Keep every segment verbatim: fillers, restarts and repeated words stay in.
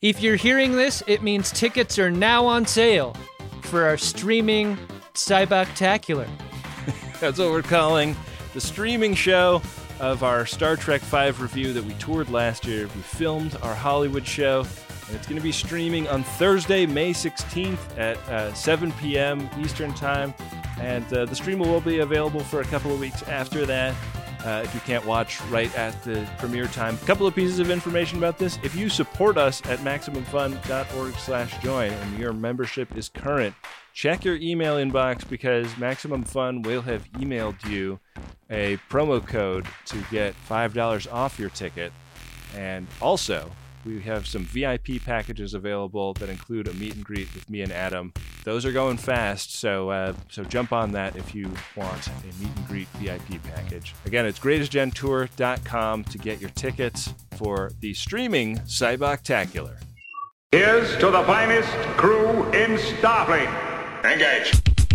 If you're hearing this, it means tickets are now on sale for our streaming Cyboctacular. That's what we're calling the streaming show of our Star Trek five review that we toured last year. We filmed our Hollywood show, and it's going to be streaming on Thursday, May sixteenth at uh, seven p.m. Eastern Time. And uh, the stream will be available for a couple of weeks after that. Uh, if you can't watch right at the premiere time. A couple of pieces of information about this. If you support us at MaximumFun.org slash join and your membership is current, check your email inbox because Maximum Fun will have emailed you a promo code to get five dollars off your ticket. And also, we have some V I P packages available that include a meet and greet with me and Adam. Those are going fast, so uh, so jump on that if you want a meet and greet V I P package. Again, it's greatest gen tour dot com to get your tickets for the streaming Cyboctacular. Here's to the finest crew in Starfleet. Engage.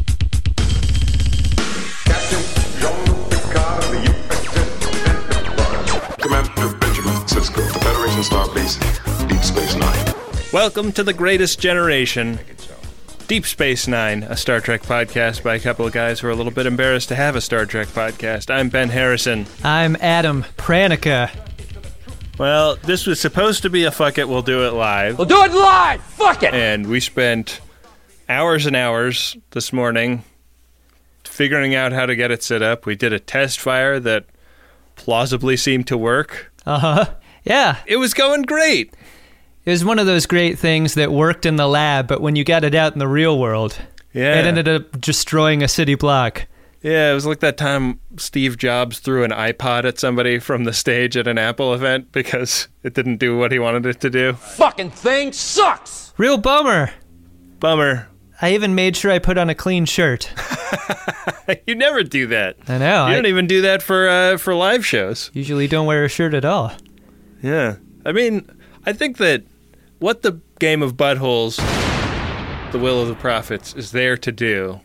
Captain Jean-Luc Picard of the U S S Enterprise. Commander Benjamin Sisko, the Federation Starbase, Deep Space Nine. Welcome to The Greatest Generation, Deep Space Nine, a Star Trek podcast by a couple of guys who are a little bit embarrassed to have a Star Trek podcast. I'm Ben Harrison. I'm Adam Pranica. Well, this was supposed to be a fuck it, we'll do it live. We'll do it live! Fuck it! And we spent hours and hours this morning figuring out how to get it set up. We did a test fire that plausibly seemed to work. Uh-huh. Yeah. It was going great. It was one of those great things that worked in the lab, but when you got it out in the real world, yeah. it ended up destroying a city block. Yeah, it was like that time Steve Jobs threw an iPod at somebody from the stage at an Apple event because it didn't do what he wanted it to do. Fucking thing sucks! Real bummer. Bummer. I even made sure I put on a clean shirt. You never do that. I know. You I don't even do that for uh, for live shows. Usually don't wear a shirt at all. Yeah. I mean, I think that what the game of buttholes, the will of the prophets, is there to do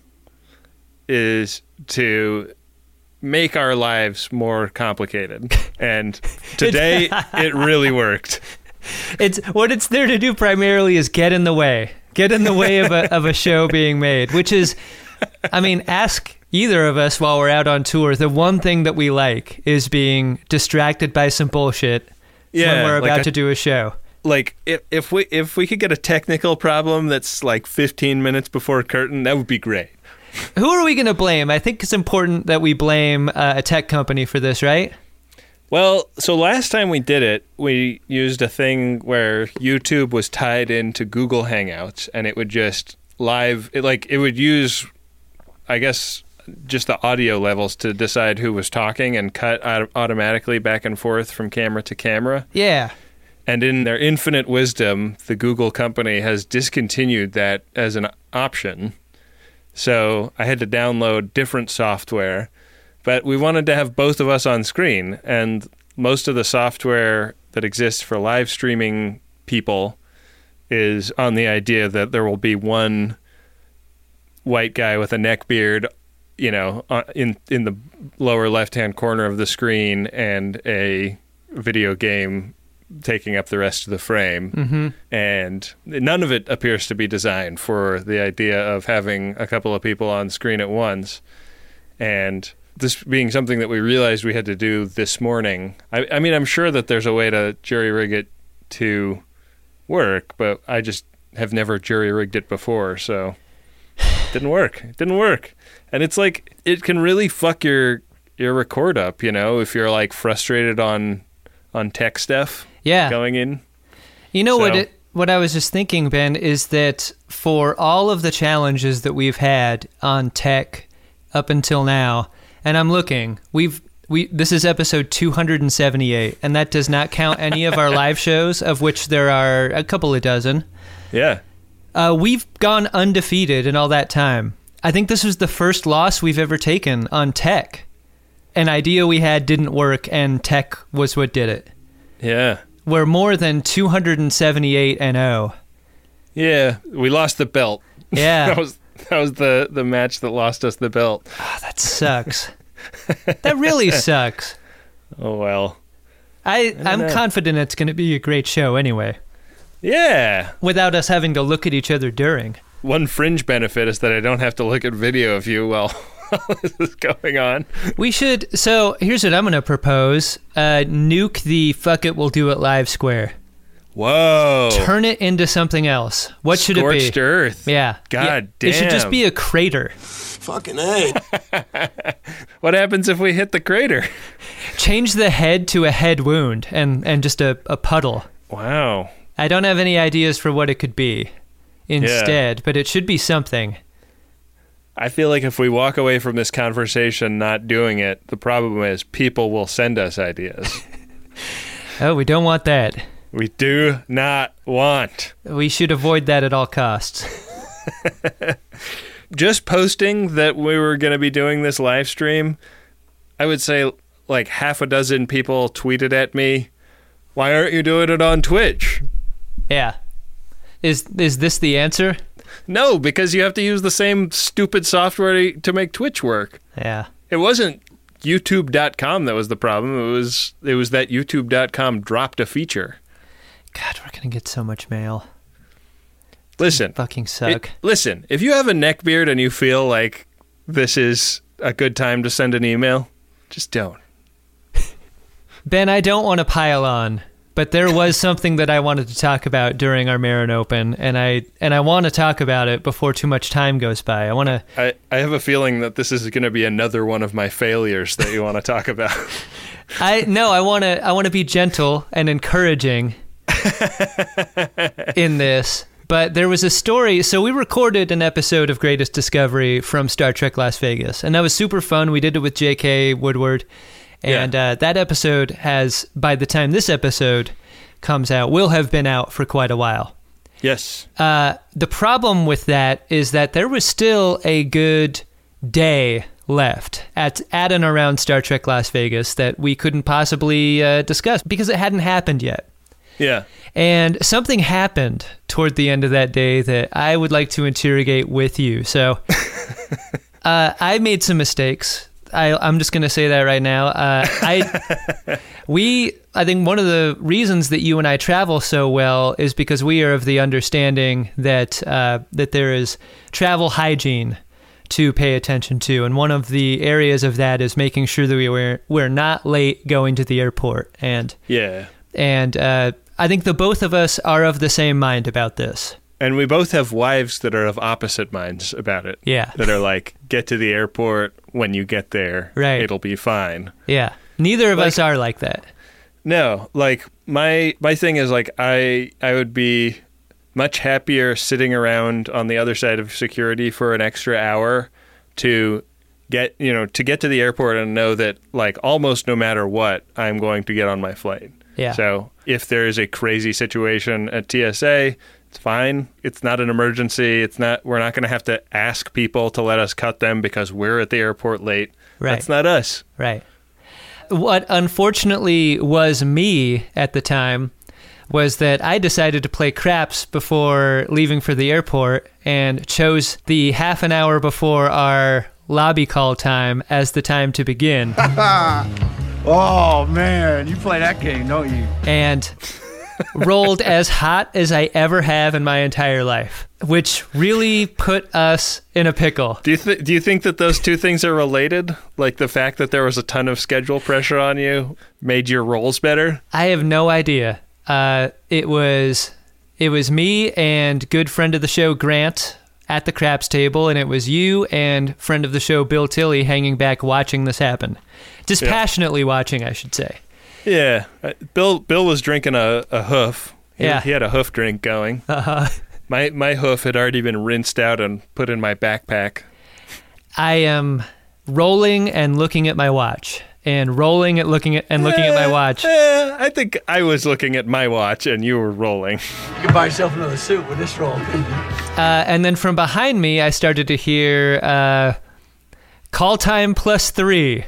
is to make our lives more complicated. And today, it really worked. It's what it's there to do primarily is get in the way. Get in the way of a of a show being made, which is, I mean, ask either of us while we're out on tour. The one thing that we like is being distracted by some bullshit yeah, when we're about like a, to do a show. Like, if, if we if we could get a technical problem that's like fifteen minutes before curtain, that would be great. Who are we going to blame? I think it's important that we blame uh, a tech company for this, right? Well, so last time we did it, we used a thing where YouTube was tied into Google Hangouts, and it would just live, it, like, it would use, I guess, just the audio levels to decide who was talking and cut auto- automatically back and forth from camera to camera. Yeah. And in their infinite wisdom, the Google company has discontinued that as an option. So I had to download different software. But we wanted to have both of us on screen, and most of the software that exists for live streaming people is on the idea that there will be one white guy with a neck beard, you know, in in the lower left-hand corner of the screen, and a video game taking up the rest of the frame. Mm-hmm. And none of it appears to be designed for the idea of having a couple of people on screen at once. And this being something that we realized we had to do this morning, I, I mean, I'm sure that there's a way to jury-rig it to work, but I just have never jury-rigged it before, so it didn't work. It didn't work. And it's like, it can really fuck your your record up, you know, if you're like frustrated on on tech stuff yeah. going in. You know so. what it, what I was just thinking, Ben, is that for all of the challenges that we've had on tech up until now, and I'm looking, we've we this is episode two hundred seventy-eight, and that does not count any of our live shows, of which there are a couple of dozen. Yeah. Uh, we've gone undefeated in all that time. I think this was the first loss we've ever taken on tech. An idea we had didn't work, and tech was what did it. Yeah. We're more than two hundred seventy-eight and oh. Yeah, we lost the belt. Yeah. that was that was the, the match that lost us the belt. Oh, that sucks. That really sucks. Oh, well. I, I I'm know. confident it's going to be a great show anyway. Yeah. without us having to look at each other during. One fringe benefit is that I don't have to look at video of you while this is going on. We should. So here's what I'm going to propose: uh, nuke the "fuck it, we'll do it" live square. Whoa. Turn it into something else. What should it be? Scorched earth. Yeah. God yeah. It should just damn. be a crater. Fucking A. What happens if we hit the crater? Change the head to a head wound and, and just a, a puddle. Wow. I don't have any ideas for what it could be instead, but it should be something. I feel like if we walk away from this conversation not doing it, the problem is people will send us ideas. Oh, we don't want that. We do not want. We should avoid that at all costs. Just posting that we were going to be doing this live stream, I would say like half a dozen people tweeted at me, "Why aren't you doing it on Twitch?" Yeah. Is is this the answer? No, because you have to use the same stupid software to, to make Twitch work. Yeah. It wasn't YouTube dot com that was the problem. It was it was that YouTube dot com dropped a feature. God, we're going to get so much mail. Listen. Fucking suck. It, listen, if you have a neck beard and you feel like this is a good time to send an email, just don't. Ben, I don't want to pile on, but there was something that I wanted to talk about during our Marin Open, and I and I want to talk about it before too much time goes by. I want to. I, I have a feeling that this is going to be another one of my failures that you want to talk about. I no, I want to. I want to be gentle and encouraging in this. But there was a story. So we recorded an episode of Greatest Discovery from Star Trek Las Vegas, and that was super fun. We did it with J K Woodward. And Yeah. uh, that episode has, by the time this episode comes out, will have been out for quite a while. Yes. Uh, the problem with that is that there was still a good day left at, at and around Star Trek Las Vegas that we couldn't possibly uh, discuss because it hadn't happened yet. Yeah. And something happened toward the end of that day that I would like to interrogate with you. So uh, I made some mistakes. I, I'm just going to say that right now. Uh, I, we, I think one of the reasons that you and I travel so well is because we are of the understanding that uh, that there is travel hygiene to pay attention to, and one of the areas of that is making sure that we were we're not late going to the airport. And Yeah. and uh, I think the both of us are of the same mind about this. And we both have wives that are of opposite minds about it. Yeah. That are like, get to the airport when you get there. Right. It'll be fine. Yeah, neither of Like- us are like that. No, like my my thing is like I I would be much happier sitting around on the other side of security for an extra hour to get, you know, to get to the airport and know that like almost no matter what, I'm going to get on my flight. Yeah. So if there is a crazy situation at T S A, it's fine. It's not an emergency. It's not. We're not going to have to ask people to let us cut them because we're at the airport late. Right. That's not us. Right. What unfortunately was me at the time was that I decided to play craps before leaving for the airport and chose the half an hour before our lobby call time as the time to begin. Oh, man, you play that game, don't you? And rolled as hot as I ever have in my entire life, which really put us in a pickle. Do you th- do you think that those two things are related? Like the fact that there was a ton of schedule pressure on you made your rolls better? I have no idea. Uh, it was it was me and good friend of the show Grant at the craps table, and it was you and friend of the show Bill Tilley hanging back watching this happen. Dispassionately yeah. watching, I should say. Yeah. Uh, Bill Bill was drinking a, a hoof. He, Yeah. he had a hoof drink going. Uh-huh. My my hoof had already been rinsed out and put in my backpack. I am rolling and looking at my watch, and rolling at looking at and looking at my watch. Eh, I think I was looking at my watch and you were rolling. You can buy yourself another suit with this roll. Uh, and then from behind me, I started to hear uh, call time plus three.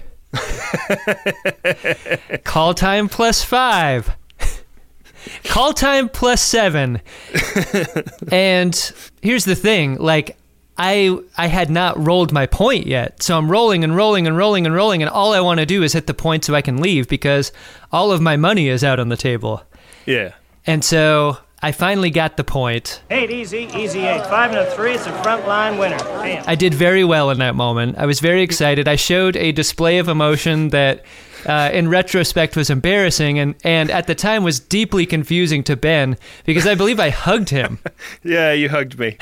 Call time plus five. Call time plus seven. And here's the thing, like I I had not rolled my point yet. So I'm rolling and rolling and rolling and rolling, and all I want to do is hit the point so I can leave because all of my money is out on the table. Yeah. And so I finally got the point. Eight easy, easy eight. Five and a three, it's a front line winner. Damn. I did very well in that moment. I was very excited. I showed a display of emotion that, uh, in retrospect, was embarrassing and, and at the time was deeply confusing to Ben because I believe I hugged him. Yeah, you hugged me.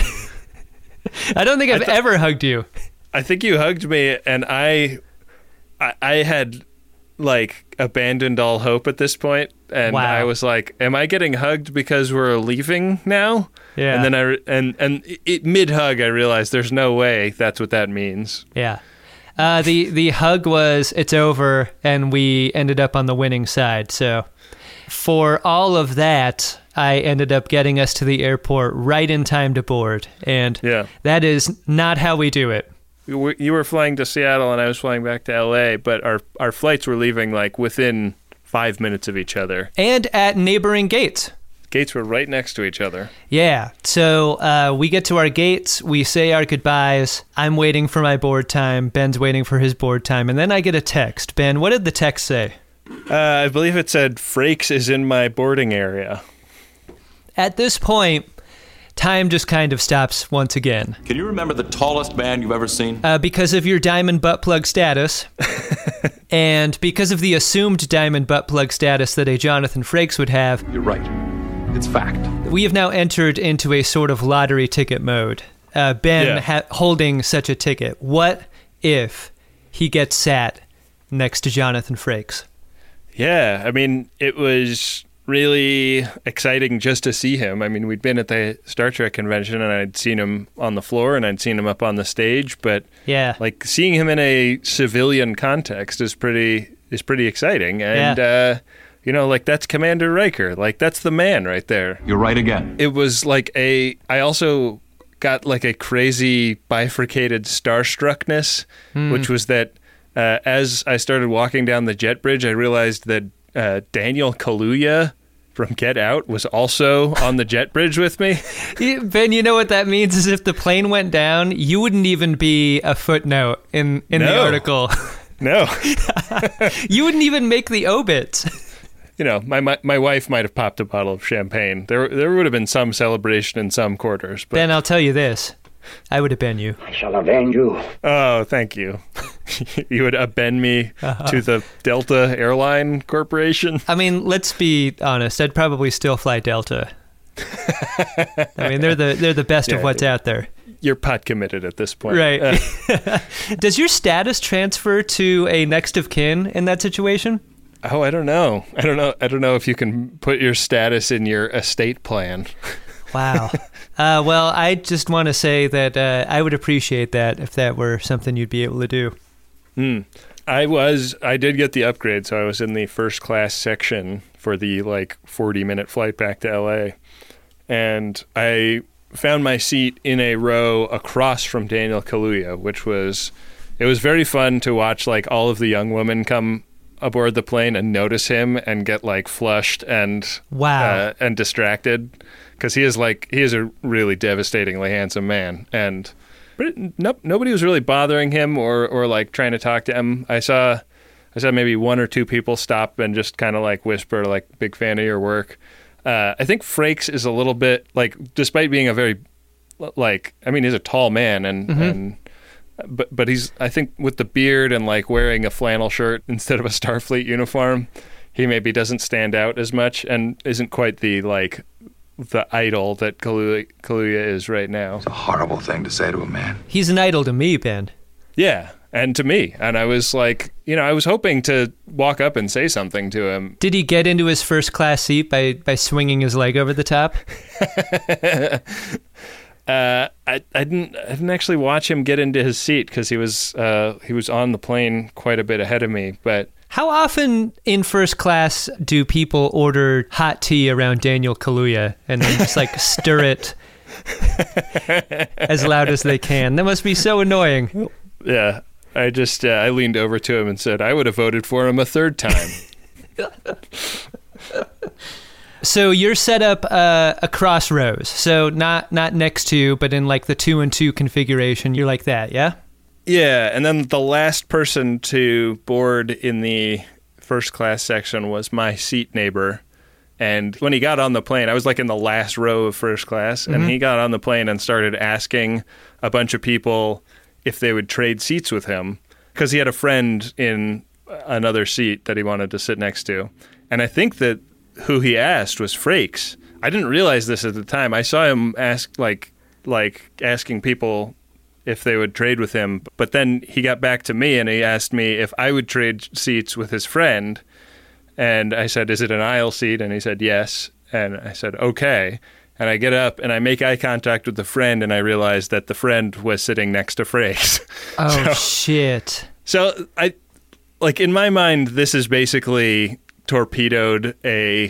I don't think I've th- ever hugged you. I think you hugged me, and I, I, I had, like, abandoned all hope at this point, and wow. I was like, "Am I getting hugged because we're leaving now?" Yeah. And then I and and it, mid hug, I realized there's no way that's what that means. Yeah. Uh, the the hug was it's over, and we ended up on the winning side. So, for all of that, I ended up getting us to the airport right in time to board, and yeah. that is not how we do it. You were flying to Seattle and I was flying back to L A, but our our flights were leaving like within five minutes of each other. And at neighboring gates. Gates were right next to each other. Yeah. So uh, we get to our gates, we say our goodbyes. I'm waiting for my board time. Ben's waiting for his board time. And then I get a text. Ben, what did the text say? Uh, I believe it said, Frakes is in my boarding area. At this point, time just kind of stops once again. Can you remember the tallest man you've ever seen? Uh, because of your diamond butt plug status, and because of the assumed diamond butt plug status that a Jonathan Frakes would have. You're right. It's fact. We have now entered into a sort of lottery ticket mode. Uh, Ben yeah. ha- holding such a ticket. What if he gets sat next to Jonathan Frakes? Yeah, I mean, it was really exciting just to see him. I mean, we'd been at the Star Trek convention and I'd seen him on the floor and I'd seen him up on the stage, but yeah, like seeing him in a civilian context is pretty is pretty exciting. And yeah. uh, you know, like that's Commander Riker. Like that's the man right there. You're right again. It was like a. I also got like a crazy bifurcated starstruckness, mm. which was that uh, as I started walking down the jet bridge, I realized that. Uh, Daniel Kaluuya from Get Out was also on the jet bridge with me. Ben, you know what that means is if the plane went down, you wouldn't even be a footnote in, in no. the article. No. You wouldn't even make the obit. You know, my, my my wife might have popped a bottle of champagne. There there would have been some celebration in some quarters. But... Ben, I'll tell you this. I would have been you. I shall avenge you. Oh, thank you. You would abend me uh-huh. to the Delta Airline Corporation? I mean, let's be honest. I'd probably still fly Delta. I mean, they're the they're the best yeah, of what's out there. You're pot committed at this point. Right. Uh. Does your status transfer to a next of kin in that situation? Oh, I don't know. I don't know. I don't know if you can put your status in your estate plan. Wow. Uh, well, I just want to say that uh, I would appreciate that if that were something you'd be able to do. Hmm. I was, I did get the upgrade, so I was in the first class section for the like forty minute flight back to L A. And I found my seat in a row across from Daniel Kaluuya, which was, it was very fun to watch like all of the young women come aboard the plane and notice him and get like flushed and wow uh, and distracted because he is like he is a really devastatingly handsome man, and but it, no, nobody was really bothering him or or like trying to talk to him. I saw I saw maybe one or two people stop and just kind of like whisper like big fan of your work. Uh, I think Frakes is a little bit like, despite being a very like I mean he's a tall man and mm-hmm. and. But but he's, I think, with the beard and like wearing a flannel shirt instead of a Starfleet uniform, he maybe doesn't stand out as much and isn't quite the like the idol that Kaluuya, Kaluuya is right now. It's a horrible thing to say to a man. He's an idol to me, Ben. Yeah, and to me. And I was like, you know, I was hoping to walk up and say something to him. Did he get into his first class seat by, by swinging his leg over the top? Uh, I, I didn't I didn't actually watch him get into his seat because he was uh, he was on the plane quite a bit ahead of me. But how often in first class do people order hot tea around Daniel Kaluuya and then just like stir it as loud as they can? That must be so annoying. Yeah, I just uh, I leaned over to him and said I would have voted for him a third time. So you're set up uh, across rows, so not not next to, but in like the two and two configuration. You're like that, yeah? Yeah, and then the last person to board in the first class section was my seat neighbor, And when he got on the plane, I was like in the last row of first class, and mm-hmm. he got on the plane and started asking a bunch of people if they would trade seats with him, because he had a friend in another seat that he wanted to sit next to. And I think that who he asked was Frakes. I didn't realize this at the time. I saw him ask like like asking people if they would trade with him. But then he got back to me and he asked me if I would trade seats with his friend. And I said, is it an aisle seat? And he said, yes. And I said, okay. And I get up and I make eye contact with the friend, and I realize that the friend was sitting next to Frakes. Oh, so, shit. So I, like, in my mind, this is basically torpedoed a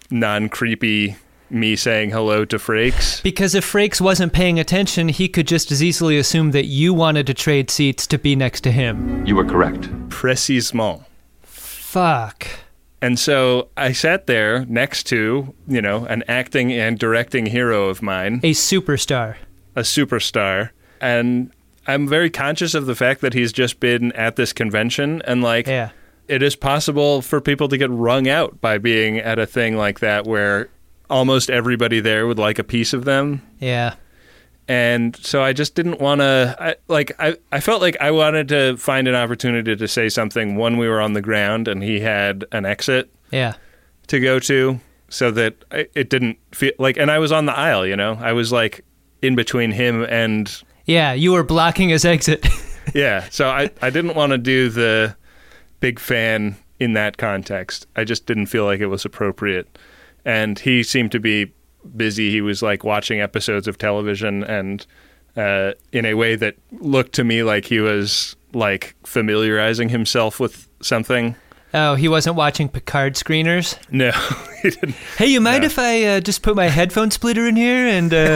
non-creepy me saying hello to Frakes. Because if Frakes wasn't paying attention, he could just as easily assume that you wanted to trade seats to be next to him. You were correct. Précisément. Fuck. And so I sat there next to, you know, an acting and directing hero of mine. A superstar. A superstar. And I'm very conscious of the fact that he's just been at this convention. And, like, yeah. it is possible for people to get wrung out by being at a thing like that where almost everybody there would like a piece of them. Yeah. And so I just didn't want to, like, I, I felt like I wanted to find an opportunity to say something when we were on the ground and he had an exit yeah. to go to, so that it didn't feel like, and I was on the aisle, you know, I was like in between him and. Yeah, you were blocking his exit. Yeah, so I, I didn't want to do the big fan in that context. I just didn't feel like it was appropriate. And he seemed to be busy. He was like watching episodes of television, and uh, in a way that looked to me like he was like familiarizing himself with something. Oh, he wasn't watching Picard screeners? No, he didn't. Hey, you mind no. if I uh, just put my headphone splitter in here and... Uh...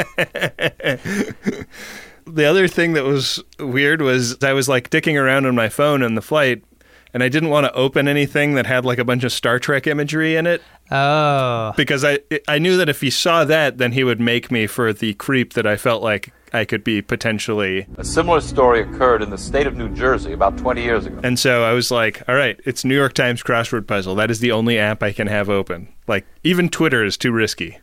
The other thing that was weird was I was like dicking around on my phone in the flight, and I didn't want to open anything that had like a bunch of Star Trek imagery in it. Oh. Because I I knew that if he saw that, then he would make me for the creep that I felt like I could be potentially. A similar story occurred in the state of New Jersey about twenty years ago. And so I was like, all right, it's New York Times crossword puzzle. That is the only app I can have open. Like, even Twitter is too risky.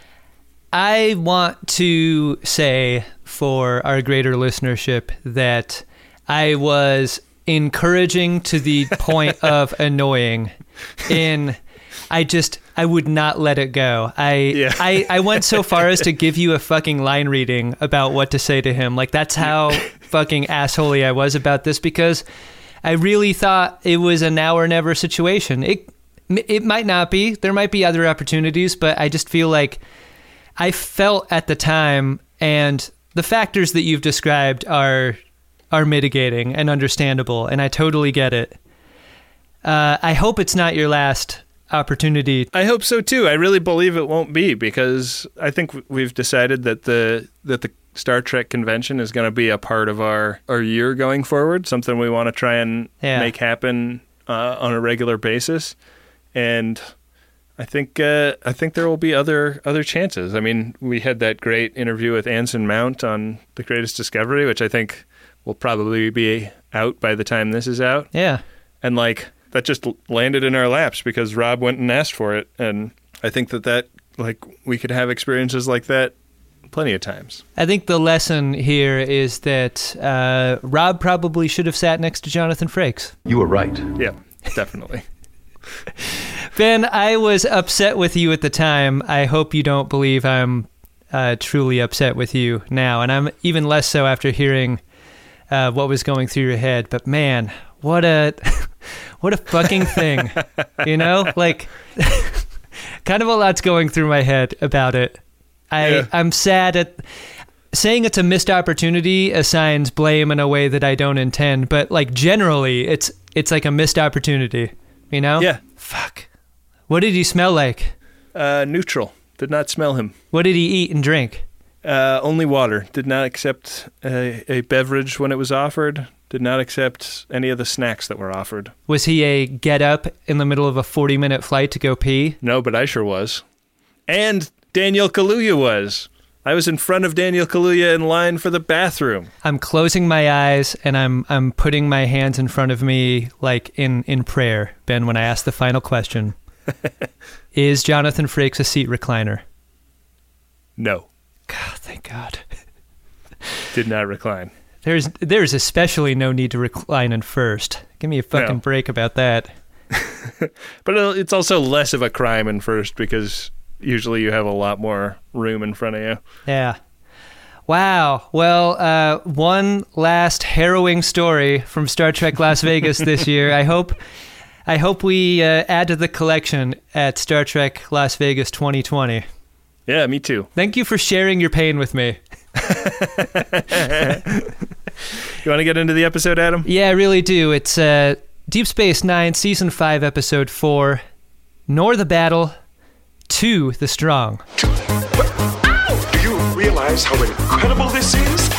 I want to say for our greater listenership that I was encouraging to the point of annoying in I just I would not let it go. I, yeah. I I went so far as to give you a fucking line reading about what to say to him. Like, that's how fucking assholey I was about this, because I really thought it was a now or never situation. It it might not be. There might be other opportunities, but I just feel like I felt at the time, and the factors that you've described are are mitigating and understandable, and I totally get it. Uh, I hope it's not your last opportunity. I hope so too. I really believe it won't be, because I think we've decided that the that the Star Trek convention is going to be a part of our, our year going forward, something we want to try and yeah. make happen uh, on a regular basis. And I think uh, I think there will be other other chances. I mean, we had that great interview with Anson Mount on The Greatest Discovery, which I think will probably be out by the time this is out. Yeah. And like that just landed in our laps because Rob went and asked for it. And I think that that like we could have experiences like that plenty of times. I think the lesson here is that uh, Rob probably should have sat next to Jonathan Frakes. You were right. Yeah, definitely. Ben, I was upset with you at the time. I hope you don't believe I'm uh, truly upset with you now. And I'm even less so after hearing uh, what was going through your head. But man, what a what a fucking thing. You know? Like, kind of a lot's going through my head about it. I, yeah. I'm sad at... Saying it's a missed opportunity assigns blame in a way that I don't intend. But, like, generally, it's it's like a missed opportunity. You know? Yeah. Fuck. What did he smell like? Uh, neutral. Did not smell him. What did he eat and drink? Uh, only water. Did not accept a, a beverage when it was offered. Did not accept any of the snacks that were offered. Was he a get up in the middle of a forty-minute flight to go pee? No, but I sure was. And Daniel Kaluuya was. I was in front of Daniel Kaluuya in line for the bathroom. I'm closing my eyes and I'm I'm putting my hands in front of me like in, in prayer, Ben, when I ask the final question. Is Jonathan Frakes a seat recliner? No. God, thank God. Did not recline. There's there's especially no need to recline in first. Give me a fucking No. break about that. But it's also less of a crime in first because usually you have a lot more room in front of you. Yeah. Wow. Well, uh, one last harrowing story from Star Trek Las Vegas this year. I hope I hope we uh, add to the collection at Star Trek Las Vegas twenty twenty. Yeah, me too. Thank you for sharing your pain with me. You want to get into the episode, Adam? Yeah, I really do. It's uh, Deep Space Nine, Season five, Episode four, Nor the Battle, To the Strong. Do you realize how incredible this is?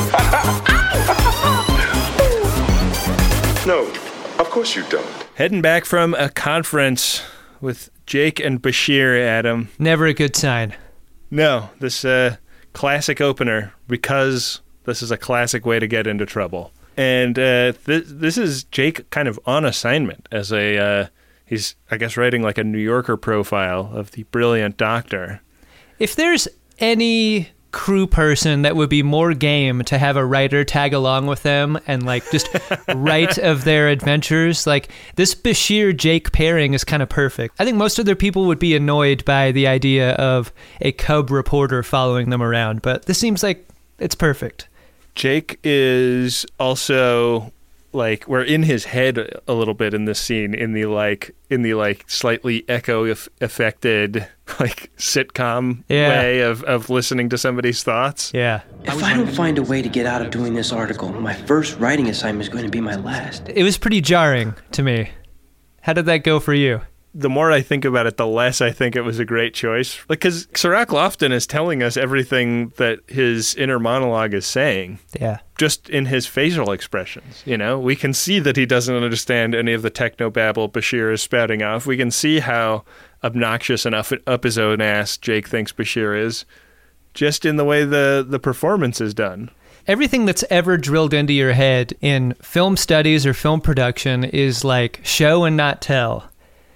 No, of course you don't. Heading back from a conference with Jake and Bashir, Adam. Never a good sign. No, this uh, classic opener, because this is a classic way to get into trouble. And uh, th- this is Jake kind of on assignment as a, uh, he's, I guess, writing like a New Yorker profile of the brilliant doctor. If there's any crew person that would be more game to have a writer tag along with them and like just write of their adventures, like this Bashir Jake pairing is kind of perfect. I think most other people would be annoyed by the idea of a cub reporter following them around, but this seems like it's perfect. Jake is also like, we're in his head a little bit in this scene, in the like in the like slightly echo eff- affected like sitcom Yeah. way of, of listening to somebody's thoughts. Yeah. If I don't find a way to get out of doing this article, my first writing assignment is going to be my last. It was pretty jarring to me. How did that go for you? The more I think about it, the less I think it was a great choice. Like, because Sirach Lofton is telling us everything that his inner monologue is saying. Yeah. Just in his facial expressions, you know? We can see that he doesn't understand any of the technobabble Bashir is spouting off. We can see how obnoxious and up, up his own ass Jake thinks Bashir is, just in the way the, the performance is done. Everything that's ever drilled into your head in film studies or film production is like show and not tell.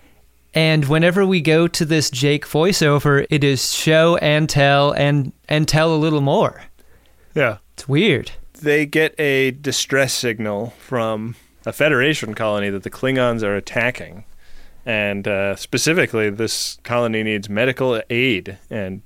And whenever we go to this Jake voiceover, it is show and tell and, and tell a little more. Yeah. It's weird. They get a distress signal from a Federation colony that the Klingons are attacking. And uh, specifically, this colony needs medical aid. And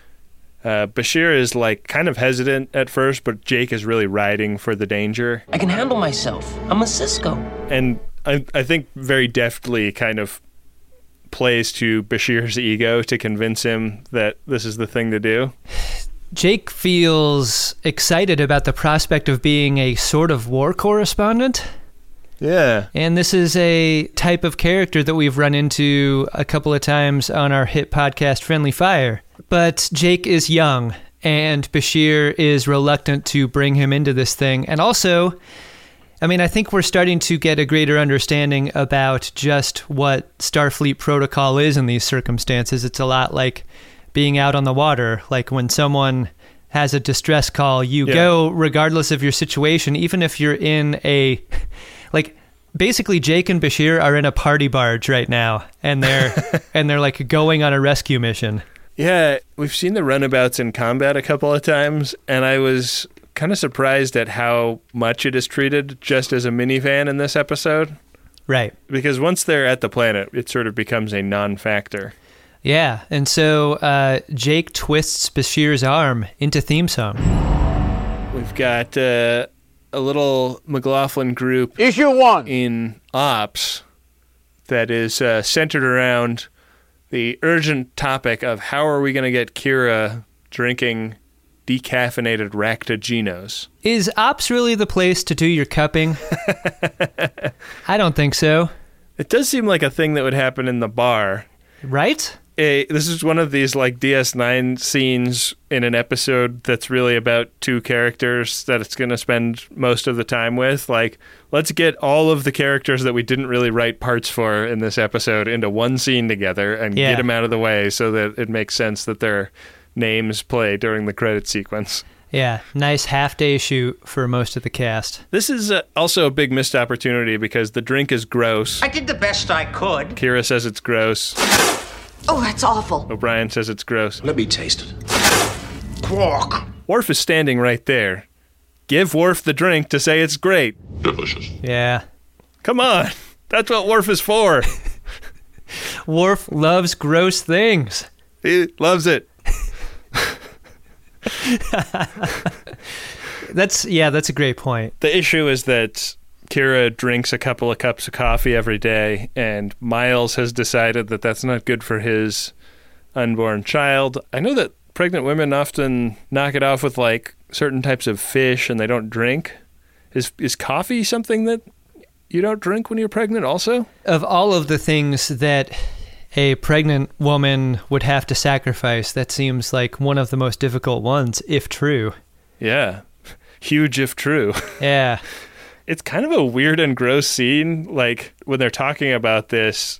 uh, Bashir is like kind of hesitant at first, but Jake is really riding for the danger. I can handle myself. I'm a Cisco. And I, I think very deftly kind of plays to Bashir's ego to convince him that this is the thing to do. Jake feels excited about the prospect of being a sort of war correspondent. Yeah. And this is a type of character that we've run into a couple of times on our hit podcast, Friendly Fire. But Jake is young, and Bashir is reluctant to bring him into this thing. And also, I mean, I think we're starting to get a greater understanding about just what Starfleet protocol is in these circumstances. It's a lot like being out on the water. Like when someone has a distress call, you Yeah. go regardless of your situation, even if you're in a... Like, basically, Jake and Bashir are in a party barge right now, and they're and they're like going on a rescue mission. Yeah, we've seen the runabouts in combat a couple of times, and I was kind of surprised at how much it is treated just as a minivan in this episode. Right. Because once they're at the planet, it sort of becomes a non-factor. Yeah, and so uh, Jake twists Bashir's arm into theme song. We've got uh, a little McLaughlin group Issue one. in Ops that is uh, centered around the urgent topic of how are we going to get Kira drinking decaffeinated Ractogenos. Is Ops really the place to do your cupping? I don't think so. It does seem like a thing that would happen in the bar. Right? A, this is one of these like D S nine scenes in an episode that's really about two characters that it's going to spend most of the time with. Like, let's get all of the characters that we didn't really write parts for in this episode into one scene together and Yeah. get them out of the way so that it makes sense that their names play during the credit sequence. Yeah, nice half-day shoot for most of the cast. This is uh, also a big missed opportunity because the drink is gross. I did the best I could. Kira says it's gross. Oh, that's awful. O'Brien says it's gross. Let me taste it. Quark. Worf is standing right there. Give Worf the drink to say it's great. Delicious. Yeah. Come on. That's what Worf is for. Worf loves gross things. He loves it. That's yeah, that's a great point. The issue is that Kira drinks a couple of cups of coffee every day, and Miles has decided that that's not good for his unborn child. I know that pregnant women often knock it off with like certain types of fish, and they don't drink. Is is coffee something that you don't drink when you're pregnant also? Of all of the things that a pregnant woman would have to sacrifice, that seems like one of the most difficult ones, if true. Yeah. Huge if true. Yeah. It's kind of a weird and gross scene. Like, when they're talking about this,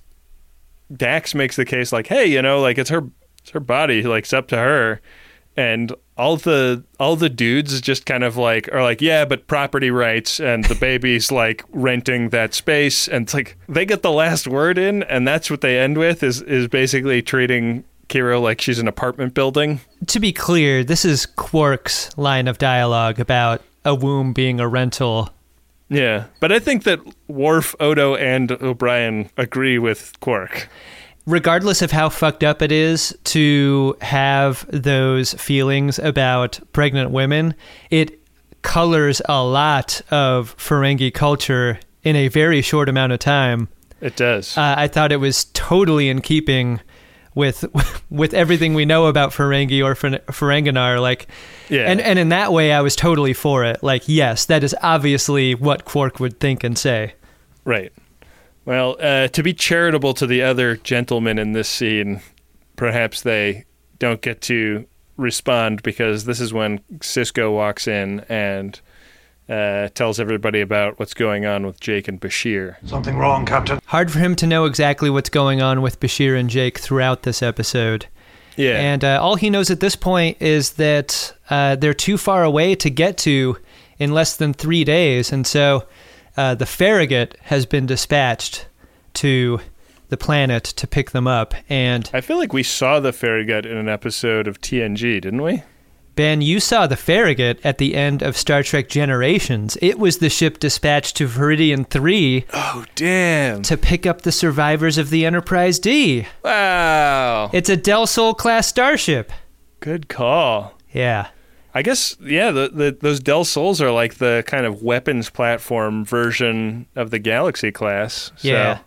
Dax makes the case like, hey, you know, like, it's her it's her body, like, it's up to her. And all the all the dudes just kind of like are like, yeah, but property rights, and the baby's like renting that space, and it's like they get the last word in, and that's what they end with is is basically treating Kira like she's an apartment building. To be clear, this is Quark's line of dialogue about a womb being a rental. Yeah, but I think that Worf, Odo, and O'Brien agree with Quark. Regardless of how fucked up it is to have those feelings about pregnant women, it colors a lot of Ferengi culture in a very short amount of time. It does. Uh, I thought it was totally in keeping with with everything we know about Ferengi or Ferenginar. Like, yeah. and, and in that way, I was totally for it. Like, yes, that is obviously what Quark would think and say. Right. Well, uh, to be charitable to the other gentlemen in this scene, perhaps they don't get to respond because this is when Sisko walks in and uh, tells everybody about what's going on with Jake and Bashir. Something wrong, Captain. Hard for him to know exactly what's going on with Bashir and Jake throughout this episode. Yeah. And uh, all he knows at this point is that uh, they're too far away to get to in less than three days. And so uh, the Farragut has been dispatched to the planet to pick them up. And I feel like we saw the Farragut in an episode of T N G, didn't we? Ben, you saw the Farragut at the end of Star Trek Generations. It was the ship dispatched to Viridian three. Oh, damn. To pick up the survivors of the Enterprise D. Wow. It's a Del Sol class starship. Good call. Yeah. I guess, yeah, the, the those Del Sols are like the kind of weapons platform version of the Galaxy class. So, yeah.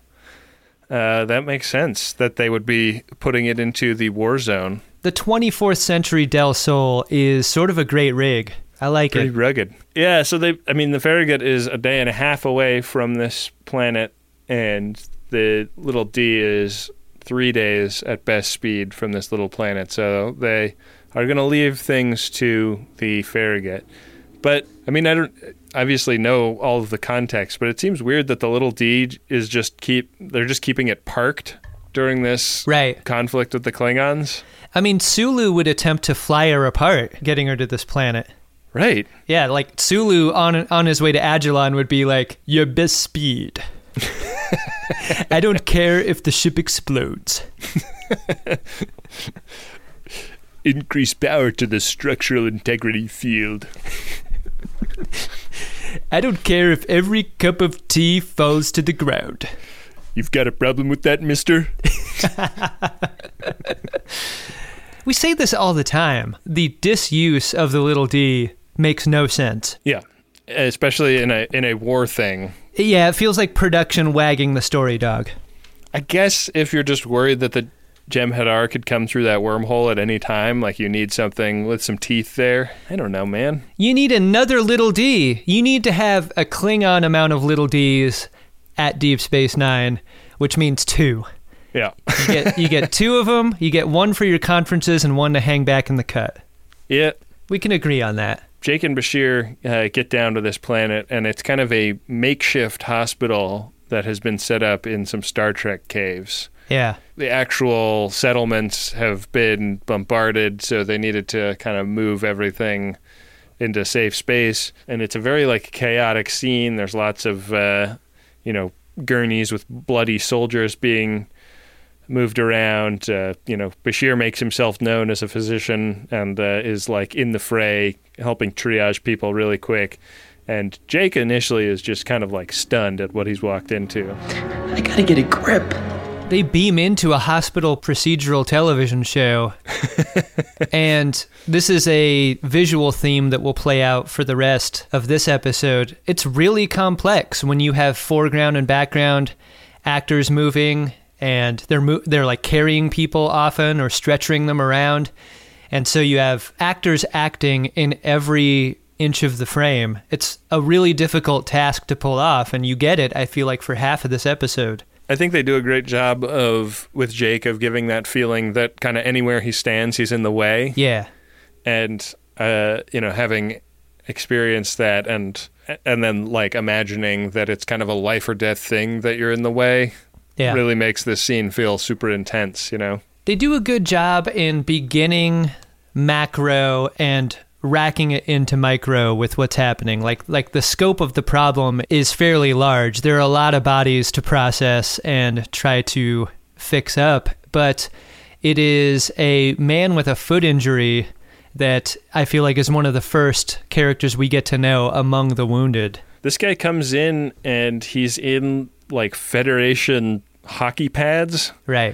Uh, that makes sense that they would be putting it into the war zone. The twenty-fourth century Del Sol is sort of a great rig. I like Pretty it. Pretty rugged. Yeah, so they, I mean, the Farragut is a day and a half away from this planet, and the little D is three days at best speed from this little planet. So they are going to leave things to the Farragut. But, I mean, I don't obviously know all of the context, but it seems weird that the little D is just keep, they're just keeping it parked during this right. conflict with the Klingons. I mean, Sulu would attempt to fly her apart, getting her to this planet. Right. Yeah, like Sulu on on his way to Agilon would be like, your best speed. I don't care if the ship explodes. Increase power to the structural integrity field. I don't care if every cup of tea falls to the ground. You've got a problem with that, mister? We say this all the time. The disuse of the little D makes no sense. Yeah, especially in a in a war thing. Yeah, it feels like production wagging the story dog. I guess if you're just worried that the Jem'Hadar could come through that wormhole at any time, like you need something with some teeth there. I don't know, man. You need another little D. You need to have a Klingon amount of little Ds at Deep Space Nine, which means two. Yeah. you, get, you get two of them. You get one for your conferences and one to hang back in the cut. Yeah. We can agree on that. Jake and Bashir uh, get down to this planet, and it's kind of a makeshift hospital that has been set up in some Star Trek caves. Yeah. The actual settlements have been bombarded, so they needed to kind of move everything into safe space. And it's a very like chaotic scene. There's lots of, uh, you know, gurneys with bloody soldiers being moved around. Uh, you know, Bashir makes himself known as a physician and uh, is like in the fray, helping triage people really quick. And Jake initially is just kind of like stunned at what he's walked into. I gotta get a grip. They beam into a hospital procedural television show. And this is a visual theme that will play out for the rest of this episode. It's really complex when you have foreground and background actors moving, and they're mo- they're like carrying people often or stretching them around. And so you have actors acting in every inch of the frame. It's a really difficult task to pull off, and you get it, I feel like, for half of this episode. I think they do a great job of, with Jake, of giving that feeling that kind of anywhere he stands, he's in the way. Yeah. And, uh, you know, having experienced that and and then, like, imagining that it's kind of a life or death thing that you're in the way yeah. really makes this scene feel super intense, you know? They do a good job in beginning macro and racking it into micro with what's happening. Like like the scope of the problem is fairly large. There are a lot of bodies to process and try to fix up, but it is a man with a foot injury that I feel like is one of the first characters we get to know among the wounded. This guy comes in and he's in like Federation hockey pads. Right.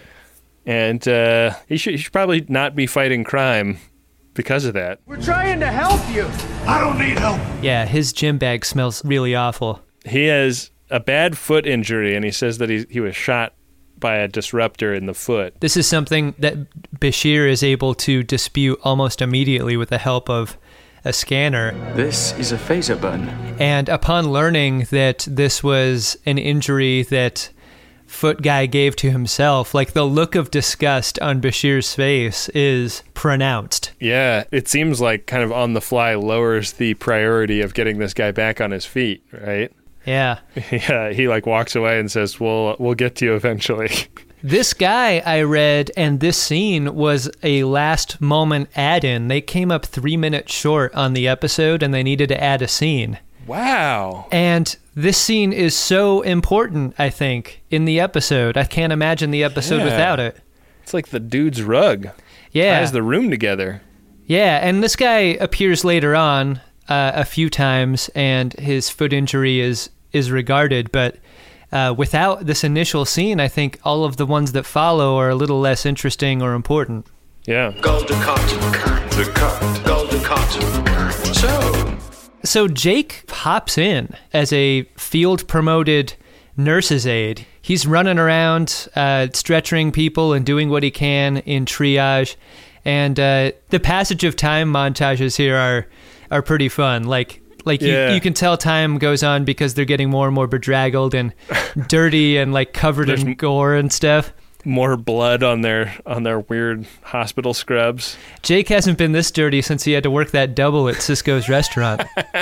And uh, he should, he should probably not be fighting crime because of that. We're trying to help you. I don't need help. Yeah, his gym bag smells really awful. He has a bad foot injury, and he says that he he was shot by a disruptor in the foot. This is something that Bashir is able to dispute almost immediately with the help of a scanner. This is a phaser burn. And upon learning that this was an injury that Foot Guy gave to himself, like the look of disgust on Bashir's face is pronounced. Yeah, it seems like kind of on the fly lowers the priority of getting this guy back on his feet, right? Yeah. Yeah, he like walks away and says, we'll, we'll get to you eventually. This guy, I read, and this scene was a last moment add-in. They came up three minutes short on the episode and they needed to add a scene. Wow. And this scene is so important, I think, in the episode. I can't imagine the episode yeah. without it. It's like the dude's rug. Yeah. Ties the room together. Yeah, and this guy appears later on uh, a few times, and his foot injury is, is regarded. But uh, without this initial scene, I think all of the ones that follow are a little less interesting or important. Yeah. Golden cotton. The cut. Golden cotton. So... So Jake hops in as a field-promoted nurse's aide. He's running around, uh, stretching people and doing what he can in triage. And uh, the passage of time montages here are are pretty fun. Like like yeah. you, you can tell time goes on because they're getting more and more bedraggled and dirty and like covered in gore and stuff. More blood on their on their weird hospital scrubs. Jake hasn't been this dirty since he had to work that double at Cisco's restaurant.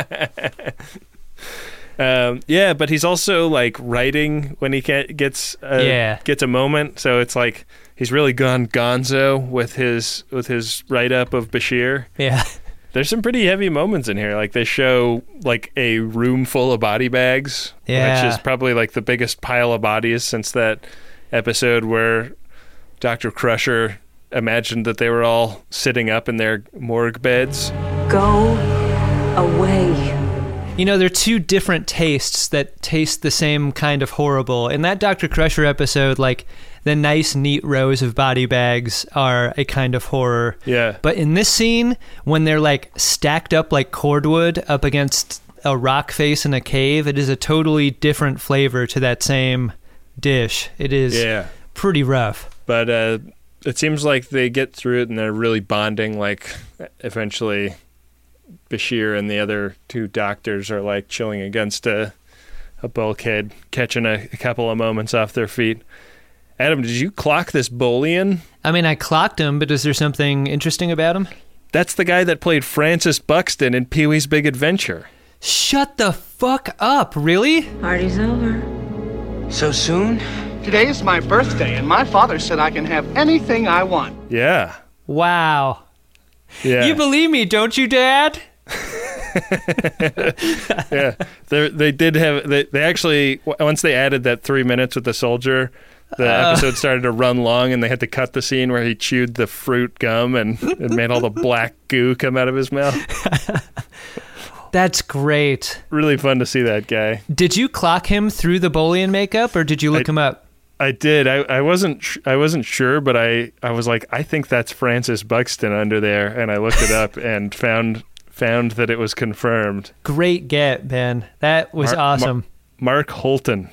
um, yeah, but he's also like writing when he gets a, yeah. gets a moment. So it's like he's really gone gonzo with his with his write up of Bashir. Yeah. There's some pretty heavy moments in here. Like they show like a room full of body bags, yeah. which is probably like the biggest pile of bodies since that episode where Doctor Crusher imagined that they were all sitting up in their morgue beds. Go away. You know, they're two different tastes that taste the same kind of horrible. In that Doctor Crusher episode, like, the nice, neat rows of body bags are a kind of horror. Yeah. But in this scene, when they're, like, stacked up like cordwood up against a rock face in a cave, it is a totally different flavor to that same dish. It is yeah. pretty rough. But uh, it seems like they get through it and they're really bonding. Like, eventually Bashir and the other two doctors are like chilling against a, a bulkhead, catching a, a couple of moments off their feet. Adam, did you clock this Bolian? I mean, I clocked him, but is there something interesting about him? That's the guy that played Francis Buxton in Pee-wee's Big Adventure. Shut the fuck up, really? Party's over. So soon? Today is my birthday, and my father said I can have anything I want. Yeah. Wow. Yeah. You believe me, don't you, Dad? Yeah, they they did have they they actually once they added that three minutes with the soldier, the Uh. episode started to run long, and they had to cut the scene where he chewed the fruit gum and it made all the black goo come out of his mouth. That's great. Really fun to see that guy. Did you clock him through the Bolian makeup, or did you look I, him up? I did. I, I wasn't. sh- I wasn't sure, but I, I was like, I think that's Francis Buxton under there, and I looked it up and found found that it was confirmed. Great get, Ben. That was Mar- awesome. Mar- Mark Holton.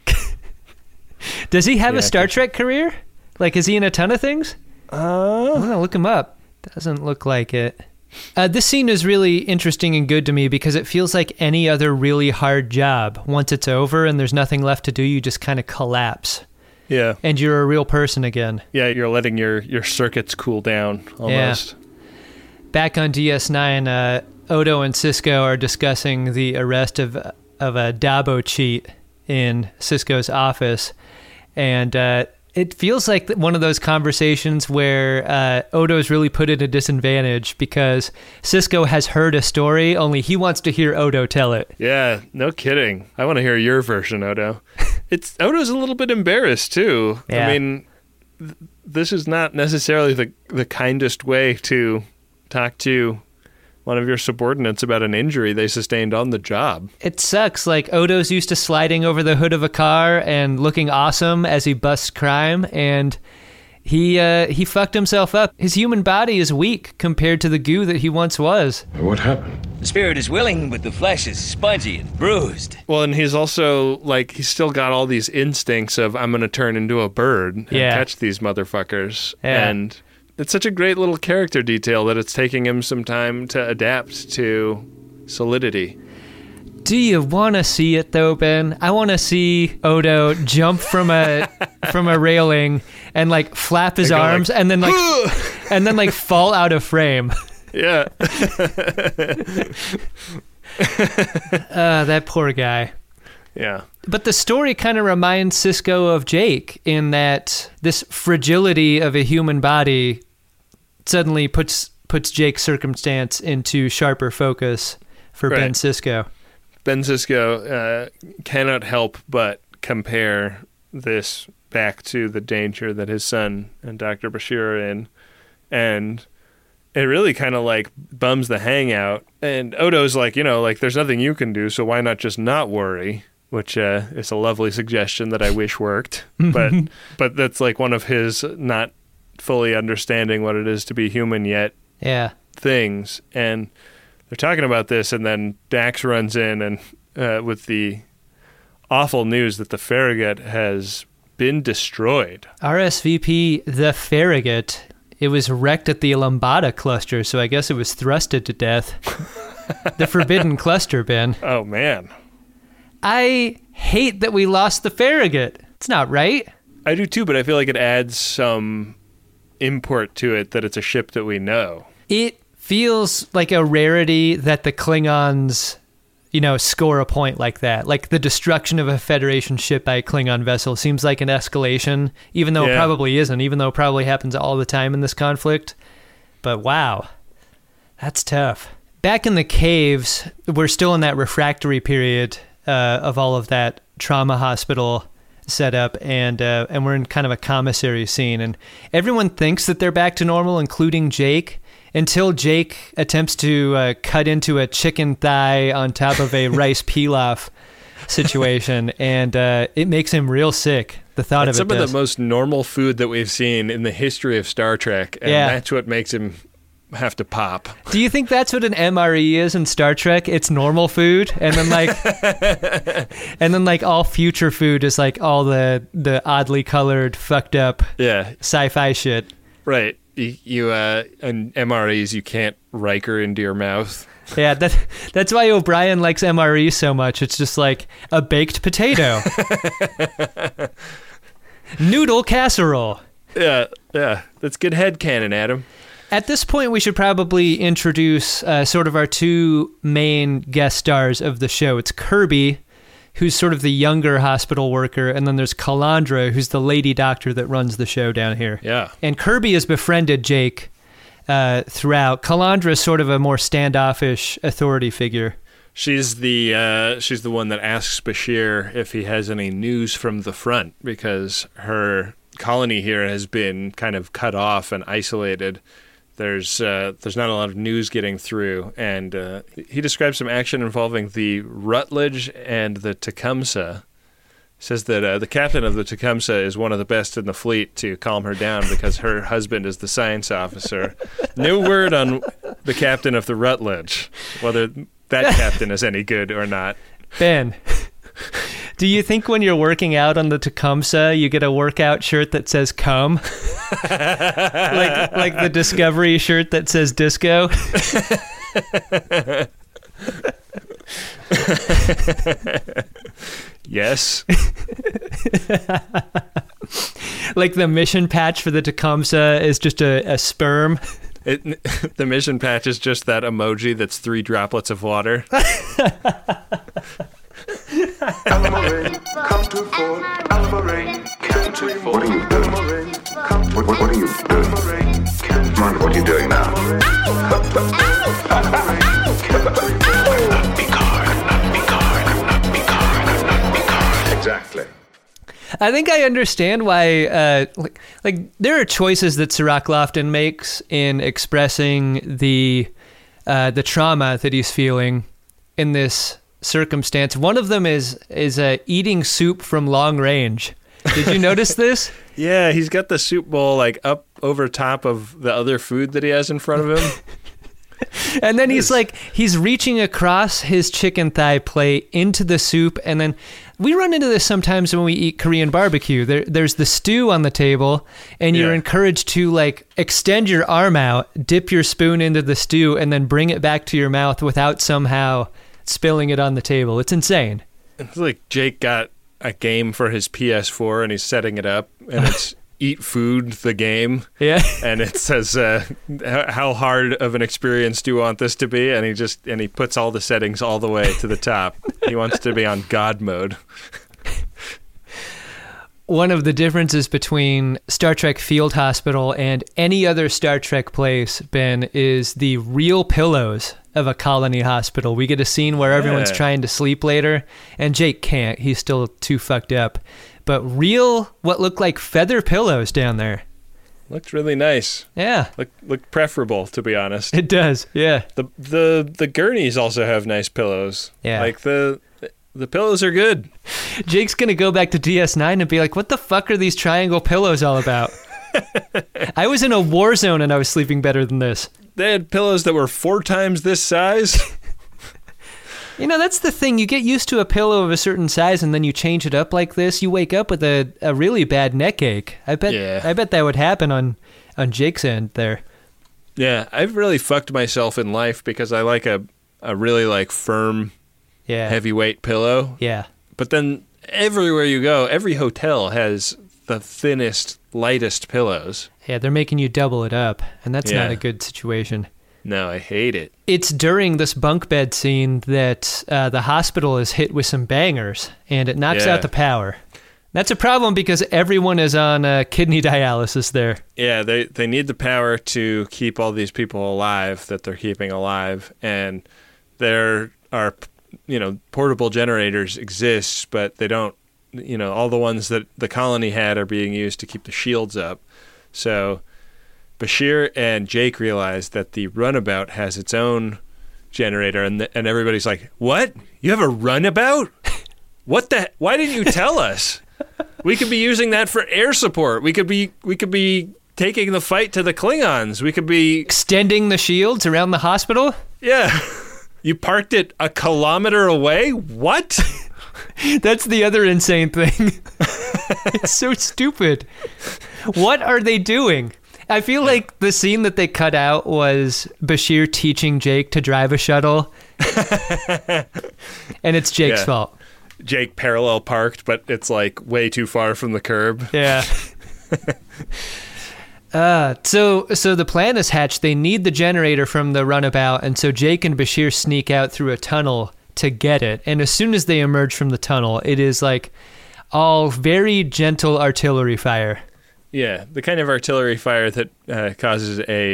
Does he have Yeah, a Star Trek career? Like, is he in a ton of things? Uh, I'm gonna look him up. Doesn't look like it. Uh, this scene is really interesting and good to me because it feels like any other really hard job. Once it's over and there's nothing left to do, you just kind of collapse. Yeah. And you're a real person again. Yeah, you're letting your, your circuits cool down almost. Yeah. Back on D S nine, uh, Odo and Sisko are discussing the arrest of of a Dabo cheat in Sisko's office. And uh, it feels like one of those conversations where uh, Odo's really put at a disadvantage because Sisko has heard a story, only he wants to hear Odo tell it. Yeah, no kidding. I want to hear your version, Odo. It's Odo's a little bit embarrassed too. Yeah. I mean, th- this is not necessarily the the kindest way to talk to one of your subordinates about an injury they sustained on the job. It sucks. Like, Odo's used to sliding over the hood of a car and looking awesome as he busts crime, and he uh, he fucked himself up. His human body is weak compared to the goo that he once was. What happened? The spirit is willing, but the flesh is spongy and bruised. Well, and he's also, like, he's still got all these instincts of, I'm going to turn into a bird and Yeah. catch these motherfuckers. Yeah. And it's such a great little character detail that it's taking him some time to adapt to solidity. Do you want to see it though, Ben? I want to see Odo jump from a from a railing and like flap his They go arms like, and then like and then like fall out of frame. Yeah. uh, that poor guy. Yeah. But the story kind of reminds Sisko of Jake in that this fragility of a human body suddenly puts puts Jake's circumstance into sharper focus for Right. Ben Sisko. Ben Sisko uh, cannot help but compare this back to the danger that his son and Doctor Bashir are in. And it really kind of like bums the hangout. And Odo's like, you know, like, there's nothing you can do, so why not just not worry? Which uh, is a lovely suggestion that I wish worked. But but that's like one of his not fully understanding what it is to be human yet Yeah. things. And they're talking about this, and then Dax runs in and uh, with the awful news that the Farragut has been destroyed. R S V P the Farragut. It was wrecked at the Lambada cluster, so I guess it was thrusted to death. The forbidden cluster, Ben. Oh, man. I hate that we lost the Farragut. It's not right. I do too, but I feel like it adds some import to it that it's a ship that we know. It feels like a rarity that the Klingons, you know, score a point like that. Like the destruction of a Federation ship by a Klingon vessel seems like an escalation, even though it Yeah. probably isn't, even though it probably happens all the time in this conflict. But wow, that's tough. Back in the caves, we're still in that refractory period uh, of all of that trauma hospital setup, and uh, and we're in kind of a commissary scene, and everyone thinks that they're back to normal, including Jake, until Jake attempts to uh, cut into a chicken thigh on top of a rice pilaf situation, and uh, it makes him real sick. The thought It's of it some of does. the most normal food that we've seen in the history of Star Trek, and Yeah. that's what makes him have to pop. Do you think that's what an M R E is in Star Trek? It's normal food, and then like, and then like all future food is like all the the oddly colored, fucked up, Yeah, sci-fi shit. right. You, you uh, in M R Es, you can't Riker into your mouth. Yeah, that that's why O'Brien likes M R E so much. It's just like a baked potato, noodle casserole. Yeah, yeah. That's good headcanon, Adam. At this point, we should probably introduce uh, sort of our two main guest stars of the show. It's Kirby, who's sort of the younger hospital worker, and then there's Calandra, who's the lady doctor that runs the show down here. Yeah. And Kirby has befriended Jake uh, throughout. Kalandra is sort of a more standoffish authority figure. She's the uh, she's the one that asks Bashir if he has any news from the front, because her colony here has been kind of cut off and isolated. There's uh, there's not a lot of news getting through, and uh, he describes some action involving the Rutledge and the Tecumseh. Says that uh, the captain of the Tecumseh is one of the best in the fleet to calm her down because her husband is the science officer. No word on the captain of the Rutledge, whether that captain is any good or not. Ben, do you think when you're working out on the Tecumseh, you get a workout shirt that says "come"? like like the Discovery shirt that says "disco"? Yes. Like the mission patch for the Tecumseh is just a, a sperm. It, the mission patch is just that emoji that's three droplets of water. Alamo-Rain, come to Fort Alamo-Rain, come to Fort. What are you doing? What, what, what are you doing? Mind what you're doing now. Exactly. I think I understand why, uh, like, like, there are choices that Cirroc Lofton makes in expressing the uh, the trauma that he's feeling in this circumstance. One of them is is uh, eating soup from long range. Did you notice this? Yeah, he's got the soup bowl like up over top of the other food that he has in front of him. And then he's like, he's reaching across his chicken thigh plate into the soup. And then we run into this sometimes when we eat Korean barbecue. There, there's the stew on the table, and you're Yeah. encouraged to like extend your arm out, dip your spoon into the stew, and then bring it back to your mouth without somehow spilling it on the table. It's insane. It's like Jake got a game for his P S four and he's setting it up, and it's Eat Food, the game. Yeah. And it says, uh, how hard of an experience do you want this to be? And he just, and he puts all the settings all the way to the top. He wants to be on God mode. One of the differences between Star Trek Field Hospital and any other Star Trek place, Ben, is the real pillows of a colony hospital. We get a scene where everyone's Yeah. trying to sleep later, and Jake can't. He's still too fucked up. But real, what look like feather pillows down there. Looked really nice. Yeah. Look, looked preferable, to be honest. It does, yeah. The the the gurneys also have nice pillows. Yeah. Like the the pillows are good. Jake's going to go back to D S nine and be like, what the fuck are these triangle pillows all about? I was in a war zone and I was sleeping better than this. They had pillows that were four times this size. You know, that's the thing. You get used to a pillow of a certain size, and then you change it up like this. You wake up with a, a really bad neck ache. I bet. Yeah. I bet that would happen on, on Jake's end there. Yeah, I've really fucked myself in life because I like a, a really like firm, Yeah. heavyweight pillow. Yeah. But then everywhere you go, every hotel has the thinnest, lightest pillows. Yeah, they're making you double it up, and that's Yeah. not a good situation. No, I hate it. It's during this bunk bed scene that uh, the hospital is hit with some bangers, and it knocks Yeah. out the power. That's a problem because everyone is on uh, kidney dialysis there. Yeah, they they need the power to keep all these people alive that they're keeping alive, and there are, you know, portable generators exist, but they don't, you know, all the ones that the colony had are being used to keep the shields up. So Bashir and Jake realize that the runabout has its own generator, and the, and everybody's like, "What? You have a runabout? What the? Why didn't you tell us? We could be using that for air support. We could be we could be taking the fight to the Klingons. We could be extending the shields around the hospital." Yeah, you parked it a kilometer away. What? That's the other insane thing. It's so stupid. What are they doing? I feel like the scene that they cut out was Bashir teaching Jake to drive a shuttle. And it's Jake's Yeah. fault. Jake parallel parked, but it's like way too far from the curb. Yeah. uh, so so the plan is hatched. They need the generator from the runabout, and so Jake and Bashir sneak out through a tunnel to get it. And as soon as they emerge from the tunnel, it is like all very gentle artillery fire. Yeah, the kind of artillery fire that uh, causes a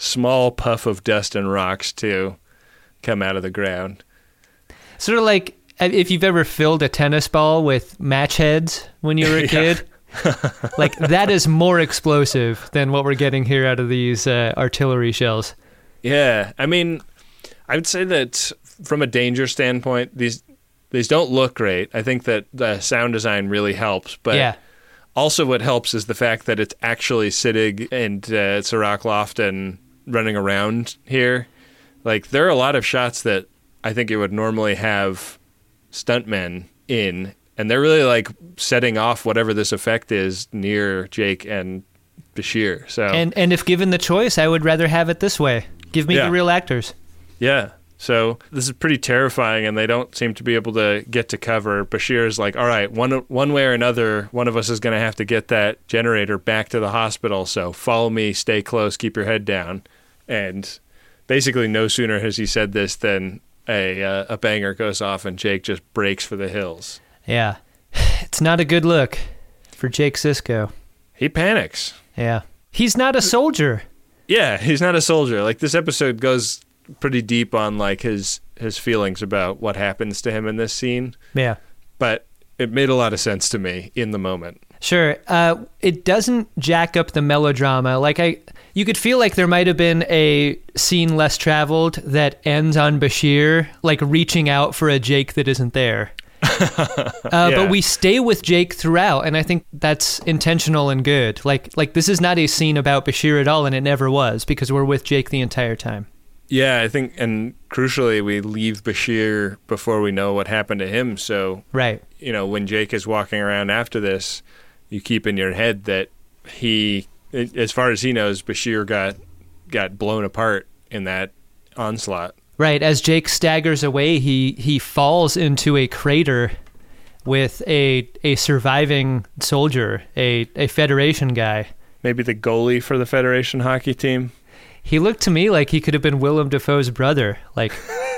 small puff of dust and rocks to come out of the ground. Sort of like if you've ever filled a tennis ball with match heads when you were a kid. Like, that is more explosive than what we're getting here out of these uh, artillery shells. Yeah, I mean, I would say that from a danger standpoint, these these don't look great. I think that the sound design really helps, but yeah. also what helps is the fact that it's actually Siddig and uh, Cirroc Lofton running around here. Like, there are a lot of shots that I think it would normally have stuntmen in, and they're really like setting off whatever this effect is near Jake and Bashir. So and and if given the choice, I would rather have it this way. Give me yeah. the real actors. Yeah. So this is pretty terrifying, and they don't seem to be able to get to cover. Bashir is like, all right, one one way or another, one of us is going to have to get that generator back to the hospital. So follow me, stay close, keep your head down. And basically, no sooner has he said this than a uh, a banger goes off, and Jake just breaks for the hills. Yeah. It's not a good look for Jake Sisko. He panics. Yeah. He's not a soldier. Yeah, he's not a soldier. Like, this episode goes pretty deep on like his his feelings about what happens to him in this scene. Yeah. But it made a lot of sense to me in the moment. Sure. Uh, it doesn't jack up the melodrama. Like, I, you could feel like there might have been a scene less traveled that ends on Bashir, like, reaching out for a Jake that isn't there. uh, yeah. But we stay with Jake throughout, and I think that's intentional and good. Like, like this is not a scene about Bashir at all, and it never was, because we're with Jake the entire time. Yeah, I think, and crucially, we leave Bashir before we know what happened to him. So, right. you know, when Jake is walking around after this, you keep in your head that he, as far as he knows, Bashir got got blown apart in that onslaught. Right. As Jake staggers away, he he falls into a crater with a a surviving soldier, a, a Federation guy. Maybe the goalie for the Federation hockey team. He looked to me like he could have been Willem Dafoe's brother, like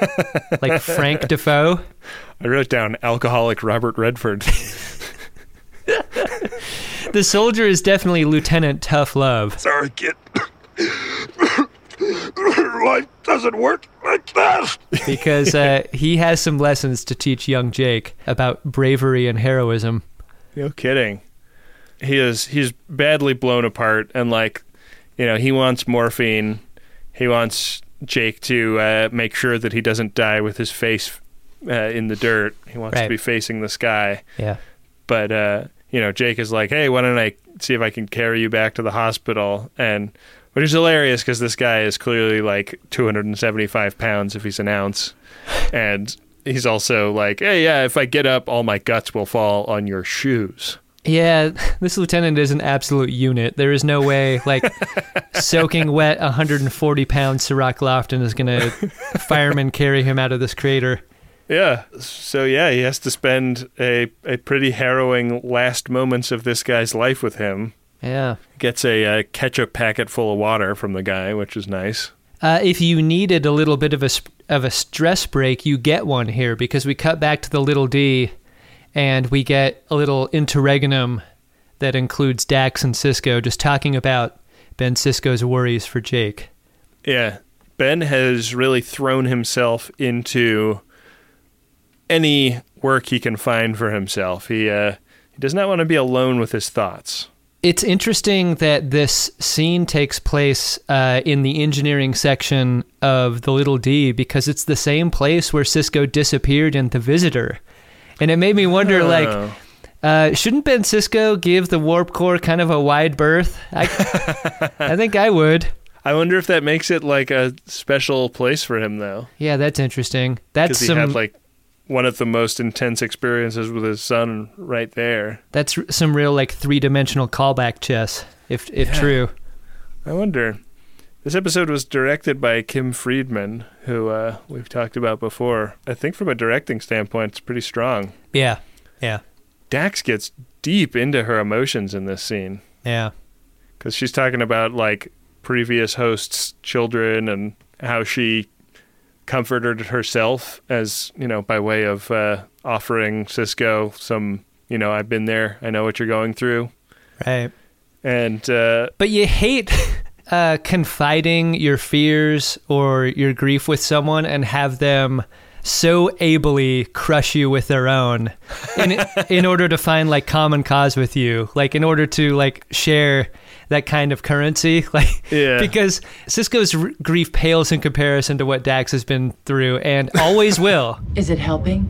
like Frank Dafoe. I wrote down alcoholic Robert Redford. The soldier is definitely Lieutenant Tough Love. Sorry, kid. Life doesn't work like that. Because uh, he has some lessons to teach young Jake about bravery and heroism. No kidding. He is he's badly blown apart, and like, you know, he wants morphine. He wants Jake to uh, make sure that he doesn't die with his face uh, in the dirt. He wants right. to be facing the sky. Yeah. But, uh, you know, Jake is like, hey, why don't I see if I can carry you back to the hospital? And which is hilarious because this guy is clearly like two hundred seventy-five pounds if he's an ounce. And he's also like, hey, yeah, if I get up, all my guts will fall on your shoes. Yeah, this lieutenant is an absolute unit. There is no way, like, soaking wet one hundred forty pound Cirroc Lofton is going to fireman carry him out of this crater. Yeah. So, yeah, he has to spend a, a pretty harrowing last moments of this guy's life with him. Yeah. Gets a, a ketchup packet full of water from the guy, which is nice. Uh, if you needed a little bit of a, of a stress break, you get one here, because we cut back to the Little D, and we get a little interregnum that includes Dax and Sisko just talking about Ben Sisko's worries for Jake. Yeah. Ben has really thrown himself into any work he can find for himself. He uh, he does not want to be alone with his thoughts. It's interesting that this scene takes place uh, in the engineering section of the Little D, because it's the same place where Sisko disappeared in The Visitor. And it made me wonder, oh. like, uh, shouldn't Ben Sisko give the Warp Core kind of a wide berth? I, I think I would. I wonder if that makes it like a special place for him, though. Yeah, that's interesting. That's because he some, had like one of the most intense experiences with his son right there. That's some real like three-dimensional callback chess, if if yeah. true. I wonder. This episode was directed by Kim Friedman, who uh, we've talked about before. I think from a directing standpoint, it's pretty strong. Yeah, yeah. Dax gets deep into her emotions in this scene. Yeah. Because she's talking about, like, previous hosts' children and how she comforted herself as, you know, by way of uh, offering Sisko some, you know, I've been there, I know what you're going through. Right. And... Uh, but you hate... uh, confiding your fears or your grief with someone and have them so ably crush you with their own in in order to find like common cause with you, like in order to like share that kind of currency, like yeah. because Sisko's r- grief pales in comparison to what Dax has been through and always will. Is it helping?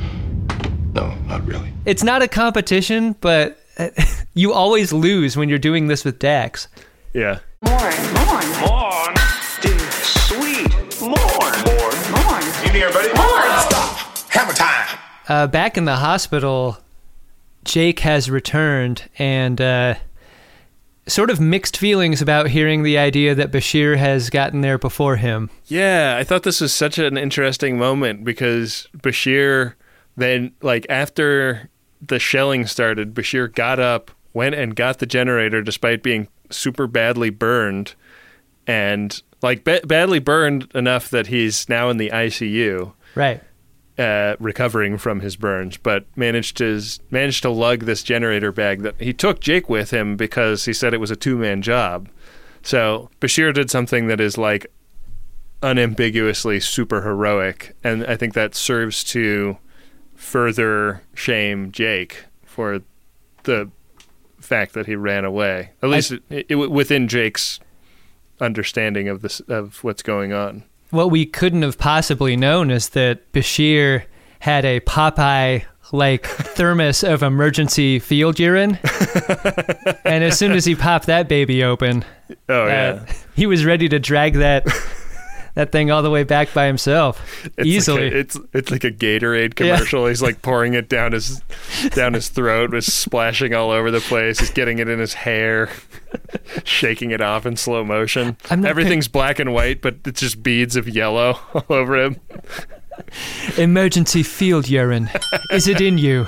No, not really. It's not a competition, but you always lose when you're doing this with Dax. Yeah. More, more, Morn. Dude, sweet. Morn. Morn. more. You need everybody? Morn. Stop. Hammer time. Uh, back in the hospital, Jake has returned and uh, sort of mixed feelings about hearing the idea that Bashir has gotten there before him. Yeah, I thought this was such an interesting moment because Bashir then, like, after the shelling started, Bashir got up, went and got the generator despite being super badly burned and, like, ba- badly burned enough that he's now in the I C U. Right. Uh, recovering from his burns, but managed to managed to lug this generator bag that he took Jake with him because he said it was a two-man job. So Bashir did something that is like unambiguously super heroic, and I think that serves to further shame Jake for the fact that he ran away. At least I, it, it, within Jake's understanding of this of what's going on. What we couldn't have possibly known is that Bashir had a Popeye-like thermos of emergency field urine. And as soon as he popped that baby open, oh, uh, yeah. he was ready to drag that that thing all the way back by himself. It's easily. Like a, it's it's like a Gatorade commercial. Yeah. He's like pouring it down his down his throat, was splashing all over the place. He's getting it in his hair, shaking it off in slow motion. Everything's pick- black and white, but it's just beads of yellow all over him. Emergency field urine. Is it in you?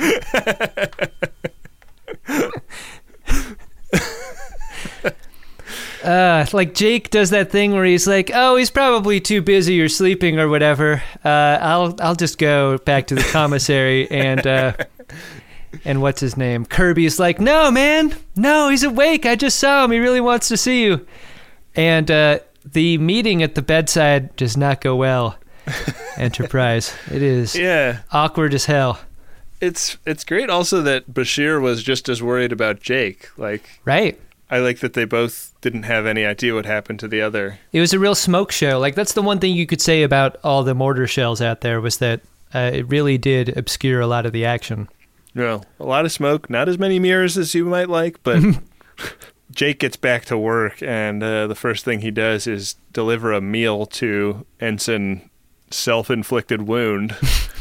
Uh, like Jake does that thing where he's like, "Oh, he's probably too busy or sleeping or whatever. Uh, I'll I'll just go back to the commissary." and uh, and what's his name? Kirby's like, "No, man, no, he's awake. I just saw him. He really wants to see you." And uh, the meeting at the bedside does not go well. Enterprise. It is yeah awkward as hell. It's it's great also that Bashir was just as worried about Jake. Like right. I like that they both didn't have any idea what happened to the other. It was a real smoke show. Like, that's the one thing you could say about all the mortar shells out there was that uh, it really did obscure a lot of the action. No, a lot of smoke, not as many mirrors as you might like, but Jake gets back to work, and uh, the first thing he does is deliver a meal to Ensign Self-Inflicted Wound.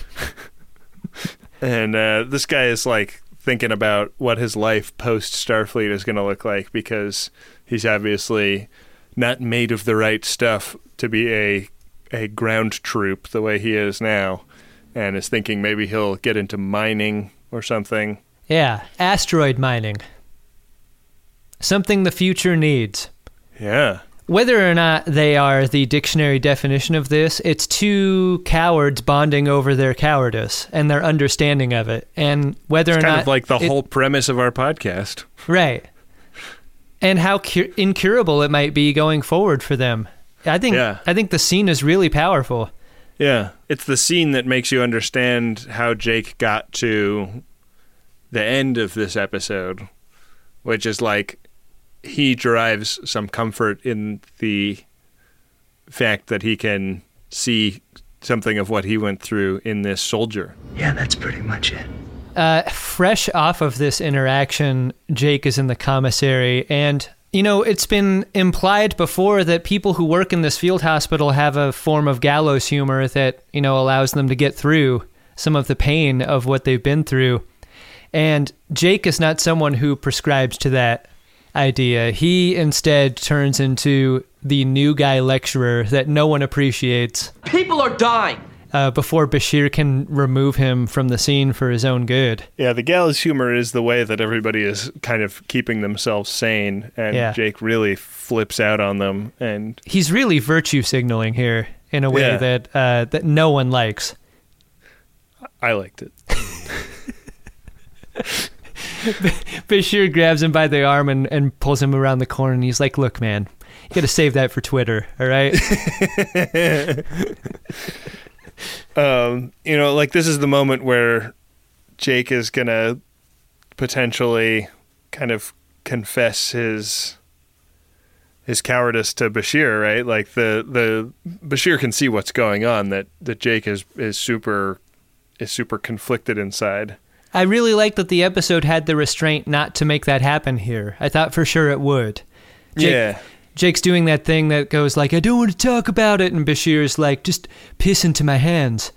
and uh, this guy is like thinking about what his life post Starfleet is going to look like because he's obviously not made of the right stuff to be a a ground troop the way he is now, and is thinking maybe he'll get into mining or something. Yeah, asteroid mining. Something the future needs. Yeah. Whether or not they are the dictionary definition of this, it's two cowards bonding over their cowardice and their understanding of it. And whether it's or kind not... of like the it, whole premise of our podcast. Right. And how cu- incurable it might be going forward for them. I think yeah. I think the scene is really powerful. Yeah. It's the scene that makes you understand how Jake got to the end of this episode, which is like he derives some comfort in the fact that he can see something of what he went through in this soldier. Yeah, that's pretty much it. Uh, fresh off of this interaction, Jake is in the commissary, and, you know, it's been implied before that people who work in this field hospital have a form of gallows humor that, you know, allows them to get through some of the pain of what they've been through. And Jake is not someone who prescribes to that idea. He instead turns into the new guy lecturer that no one appreciates. People are dying! Uh, before Bashir can remove him from the scene for his own good. Yeah, the gallows humor is the way that everybody is kind of keeping themselves sane, and yeah. Jake really flips out on them. And he's really virtue signaling here in a way yeah. that uh, that no one likes. I liked it. Bashir grabs him by the arm and, and pulls him around the corner, and he's like, look, man, you got to save that for Twitter, all right? um, you know, like this is the moment where Jake is going to potentially kind of confess his his cowardice to Bashir, right? Like the the Bashir can see what's going on, that, that Jake is, is super is super conflicted inside. I really like that the episode had the restraint not to make that happen here. I thought for sure it would. Jake, yeah. Jake's doing that thing that goes like, I don't want to talk about it, and Bashir's like, just piss into my hands.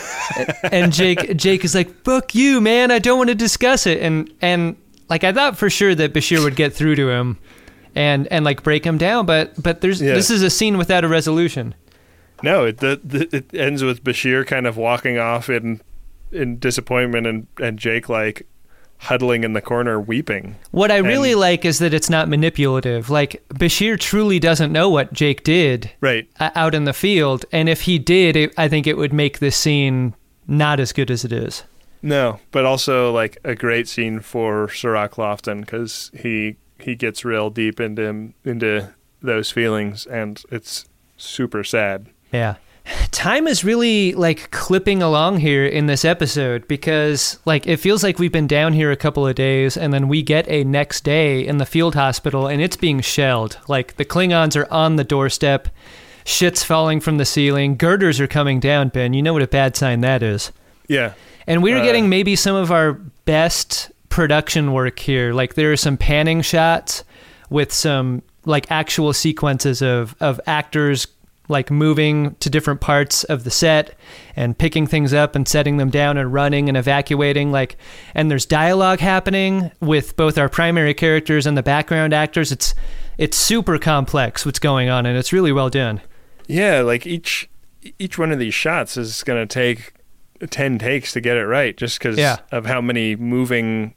And Jake Jake is like, fuck you, man, I don't want to discuss it. And and like I thought for sure that Bashir would get through to him and and like break him down, but but there's yeah. this is a scene without a resolution. No, it the, the, it ends with Bashir kind of walking off in in disappointment, and, and Jake like huddling in the corner weeping. What I really and, like is that it's not manipulative. Like Bashir truly doesn't know what Jake did right out in the field, and if he did, it, I think it would make this scene not as good as it is. No, but also like a great scene for Cirroc Lofton, because he he gets real deep into him, into those feelings, and it's super sad. Yeah. Time is really like clipping along here in this episode, because like it feels like we've been down here a couple of days, and then we get a next day in the field hospital and it's being shelled. Like the Klingons are on the doorstep, shit's falling from the ceiling, girders are coming down, Ben. You know what a bad sign that is. Yeah. And we're uh, getting maybe some of our best production work here. Like there are some panning shots with some like actual sequences of, of actors like moving to different parts of the set and picking things up and setting them down and running and evacuating. Like, and there's dialogue happening with both our primary characters and the background actors. It's, it's super complex what's going on, and it's really well done. Yeah. Like each, each one of these shots is going to take ten takes to get it right, just because yeah. of how many moving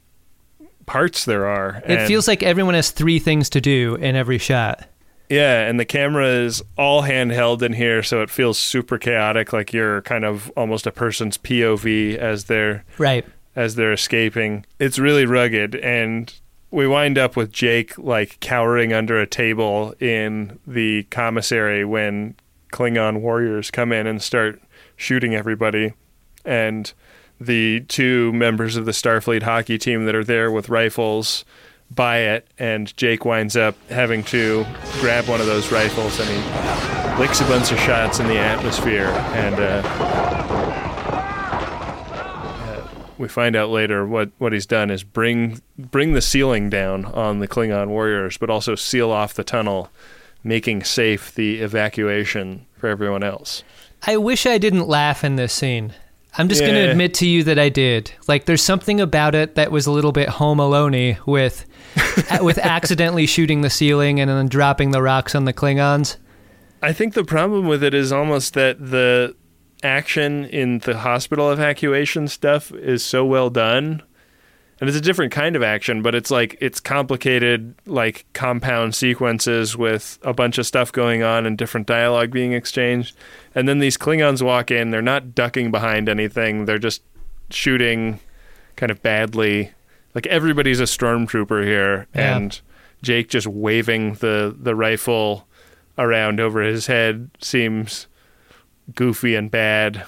parts there are. It and feels like everyone has three things to do in every shot. Yeah, and the camera is all handheld in here, so it feels super chaotic, like you're kind of almost a person's P O V as they're right as they're escaping. It's really rugged, and we wind up with Jake like cowering under a table in the commissary when Klingon warriors come in and start shooting everybody, and the two members of the Starfleet hockey team that are there with rifles buy it, and Jake winds up having to grab one of those rifles, and he licks a bunch of shots in the atmosphere, and uh, uh, we find out later what, what he's done is bring bring the ceiling down on the Klingon warriors, but also seal off the tunnel, making safe the evacuation for everyone else. I wish I didn't laugh in this scene. I'm just yeah. going to admit to you that I did. Like, there's something about it that was a little bit Home Alone-y with with accidentally shooting the ceiling and then dropping the rocks on the Klingons. I think the problem with it is almost that the action in the hospital evacuation stuff is so well done. And it's a different kind of action, but it's like, it's complicated, like compound sequences with a bunch of stuff going on and different dialogue being exchanged. And then these Klingons walk in, they're not ducking behind anything. They're just shooting kind of badly. Like everybody's a stormtrooper here, yeah. and Jake just waving the, the rifle around over his head seems goofy and bad.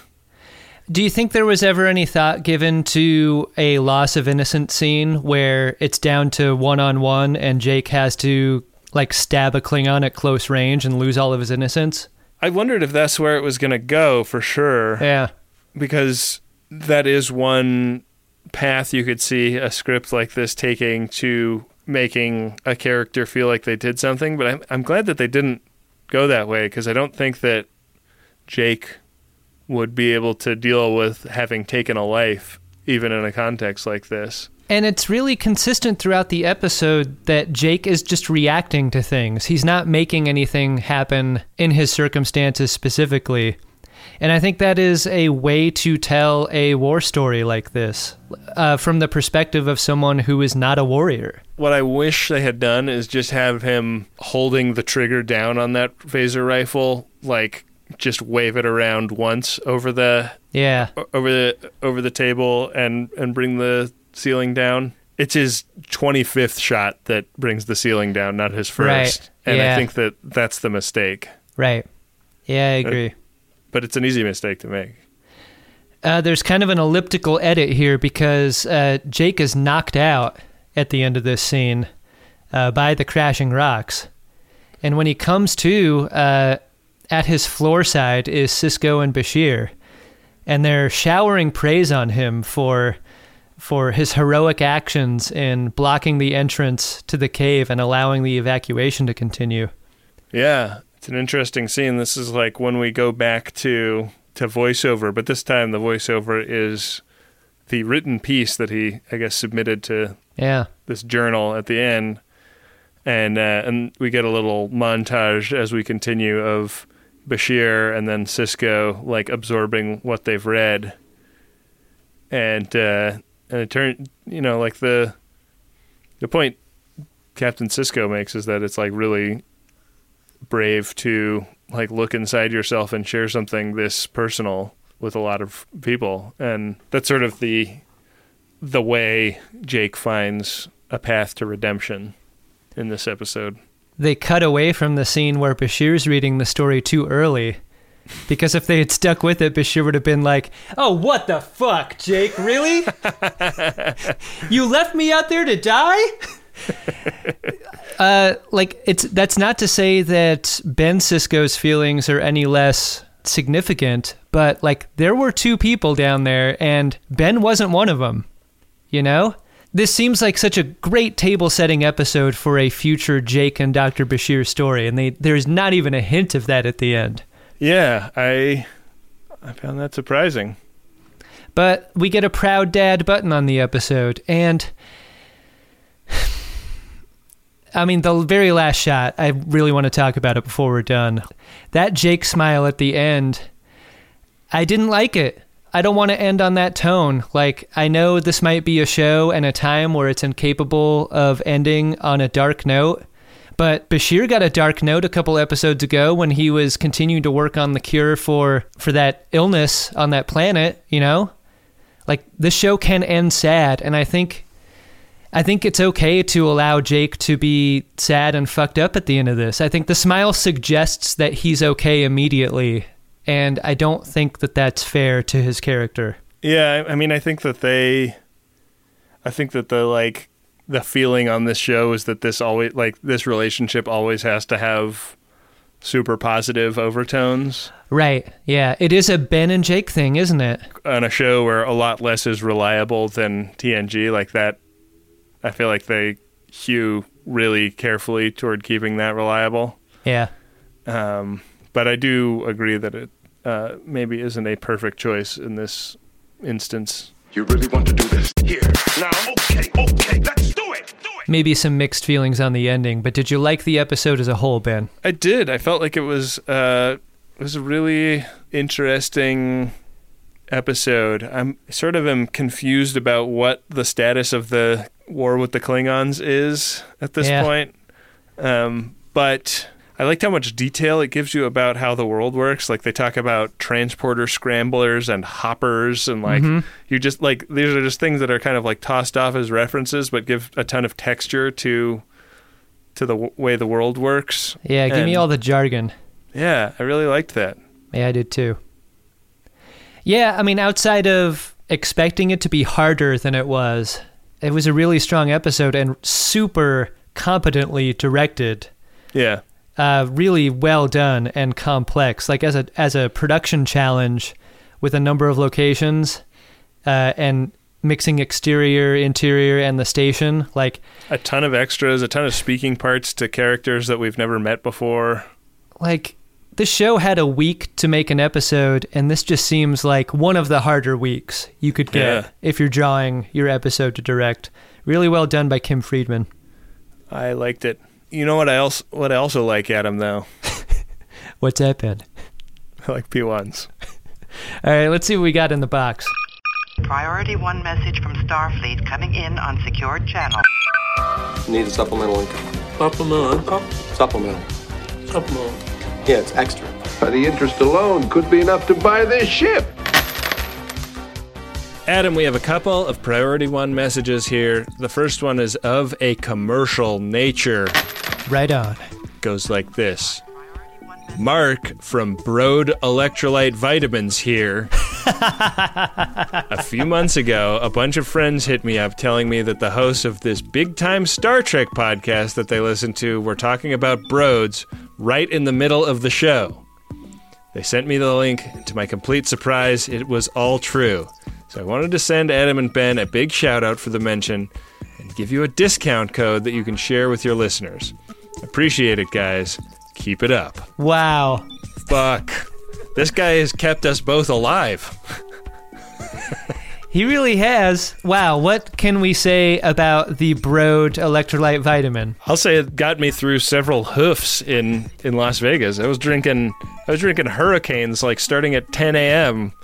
Do you think there was ever any thought given to a loss of innocence scene where it's down to one-on-one and Jake has to like stab a Klingon at close range and lose all of his innocence? I wondered if that's where it was going to go for sure. Yeah. Because that is one path you could see a script like this taking to making a character feel like they did something. But I'm, I'm glad that they didn't go that way, because I don't think that Jake would be able to deal with having taken a life, even in a context like this. And it's really consistent throughout the episode that Jake is just reacting to things. He's not making anything happen in his circumstances specifically. And I think that is a way to tell a war story like this, uh, from the perspective of someone who is not a warrior. What I wish they had done is just have him holding the trigger down on that phaser rifle, like just wave it around once over the yeah over the over the table and and bring the ceiling down. it's his twenty-fifth shot that brings the ceiling down, not his first. Right. And Yeah. I think that that's the mistake. Right. Yeah, I agree. But it's an easy mistake to make. Uh, there's kind of an elliptical edit here because uh, Jake is knocked out at the end of this scene uh, by the crashing rocks. And when he comes to, uh, at his floor side is Cisco and Bashir. And they're showering praise on him for for his heroic actions in blocking the entrance to the cave and allowing the evacuation to continue. Yeah, it's an interesting scene. This is like when we go back to, to voiceover, but this time the voiceover is the written piece that he, I guess, submitted to yeah. this journal at the end. And uh, and we get a little montage as we continue of Bashir and then Cisco like absorbing what they've read. And uh, and it turned, you know, like the the point Captain Cisco makes is that it's like really brave to like look inside yourself and share something this personal with a lot of people. And that's sort of the the way Jake finds a path to redemption in this episode. They cut away from the scene where Bashir's reading the story too early. Because if they had stuck with it, Bashir would have been like, oh, what the fuck, Jake? Really? You left me out there to die? uh, like, it's that's not to say that Ben Sisko's feelings are any less significant, but, like, there were two people down there, and Ben wasn't one of them, you know? This seems like such a great table-setting episode for a future Jake and Doctor Bashir story, and they, there's not even a hint of that at the end. Yeah, I I found that surprising. But we get a proud dad button on the episode, and I mean, the very last shot, I really want to talk about it before we're done. That Jake smile at the end, I didn't like it. I don't want to end on that tone. Like, I know this might be a show and a time where it's incapable of ending on a dark note, but Bashir got a dark note a couple episodes ago when he was continuing to work on the cure for, for that illness on that planet, you know? Like, this show can end sad, and I think I think it's okay to allow Jake to be sad and fucked up at the end of this. I think the smile suggests that he's okay immediately, and I don't think that that's fair to his character. Yeah, I mean, I think that they... I think that the, like... the feeling on this show is that this always like this relationship always has to have super positive overtones. Right. Yeah. It is a Ben and Jake thing, isn't it? On a show where a lot less is reliable than T N G, like that, I feel like they hew really carefully toward keeping that reliable. Yeah. Um, but I do agree that it uh, maybe isn't a perfect choice in this instance. You really want to do this? Here. Now, okay, okay, let's do it! Do it! Maybe some mixed feelings on the ending, but did you like the episode as a whole, Ben? I did. I felt like it was uh, it was a really interesting episode. I'm sort of am confused about what the status of the war with the Klingons is at this yeah. point. Um, but I liked how much detail it gives you about how the world works. Like, they talk about transporter scramblers and hoppers, and like mm-hmm. you just like these are just things that are kind of like tossed off as references, but give a ton of texture to to the w- way the world works. Yeah, give and, me all the jargon. Yeah, I really liked that. Yeah, I did too. Yeah, I mean, outside of expecting it to be harder than it was, it was a really strong episode and super competently directed. Yeah. Uh, really well done and complex. Like as a as a production challenge with a number of locations uh, and mixing exterior, interior, and the station. Like a ton of extras, a ton of speaking parts to characters that we've never met before. Like, this show had a week to make an episode, and this just seems like one of the harder weeks you could get yeah. if you're drawing your episode to direct. Really well done by Kim Friedman. I liked it. You know what I also what I also like, Adam, though? What's that, Ben? I like P ones. All right, let's see what we got in the box. Priority one message from Starfleet coming in on secured channel. Need a supplemental income. Supplemental income? Supplemental. Supplemental. Yeah, it's extra. The interest alone could be enough to buy this ship. Adam, we have a couple of Priority One messages here. The first one is of a commercial nature. Right on. Goes like this. Mark from Broad Electrolyte Vitamins here. A few months ago, a bunch of friends hit me up telling me that the hosts of this big-time Star Trek podcast that they listen to were talking about Broads right in the middle of the show. They sent me the link. To my complete surprise, it was all true. So I wanted to send Adam and Ben a big shout-out for the mention and give you a discount code that you can share with your listeners. Appreciate it, guys. Keep it up. Wow. Fuck. This guy has kept us both alive. He really has. Wow, what can we say about the Broad Electrolyte Vitamin? I'll say it got me through several hoofs in, in Las Vegas. I was drinking I was drinking Hurricanes like starting at ten a.m.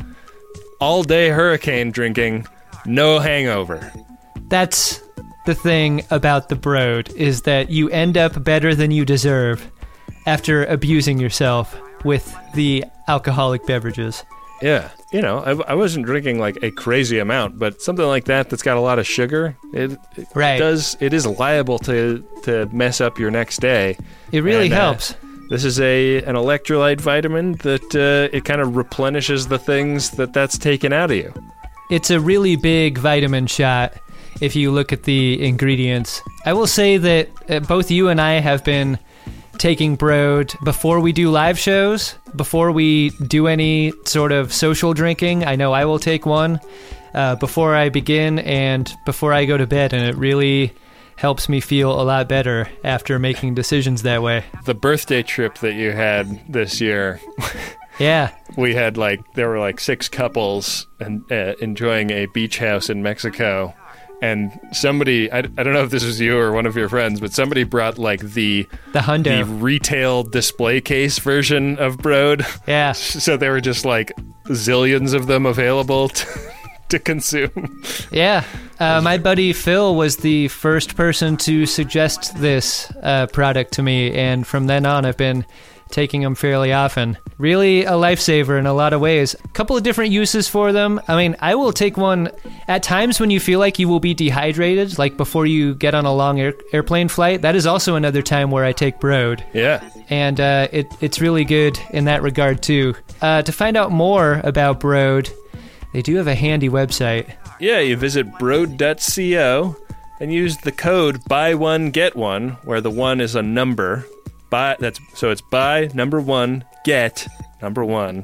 All day Hurricane drinking, no hangover. That's the thing about the Broad, is that you end up better than you deserve after abusing yourself with the alcoholic beverages. Yeah, you know, I, I wasn't drinking like a crazy amount, but something like that that's got a lot of sugar, it, it right. does it is liable to to mess up your next day. It really and, helps. Uh, this is a an electrolyte vitamin that uh, it kind of replenishes the things that that's taken out of you. It's a really big vitamin shot if you look at the ingredients. I will say that uh, both you and I have been taking Broad before we do live shows, before we do any sort of social drinking. I know I will take one uh, before I begin and before I go to bed, and it really helps me feel a lot better after making decisions that way. The birthday trip that you had this year. Yeah. We had like, there were like six couples and uh, enjoying a beach house in Mexico. And somebody, I, I don't know if this was you or one of your friends, but somebody brought like the the, hundo. the retail display case version of Broad. Yeah. So there were just like zillions of them available to, to consume. Yeah. Uh, my buddy Phil was the first person to suggest this uh, product to me. And from then on, I've been taking them fairly often. Really a lifesaver in a lot of ways. A couple of different uses for them. I mean, I will take one at times when you feel like you will be dehydrated, like before you get on a long air- airplane flight. That is also another time where I take Broad. Yeah. And uh, it, it's really good in that regard, too. Uh, to find out more about Broad, they do have a handy website. Yeah, you visit broad dot co and use the code buy one get one, where the one is a number. Buy that's so it's buy number one get number one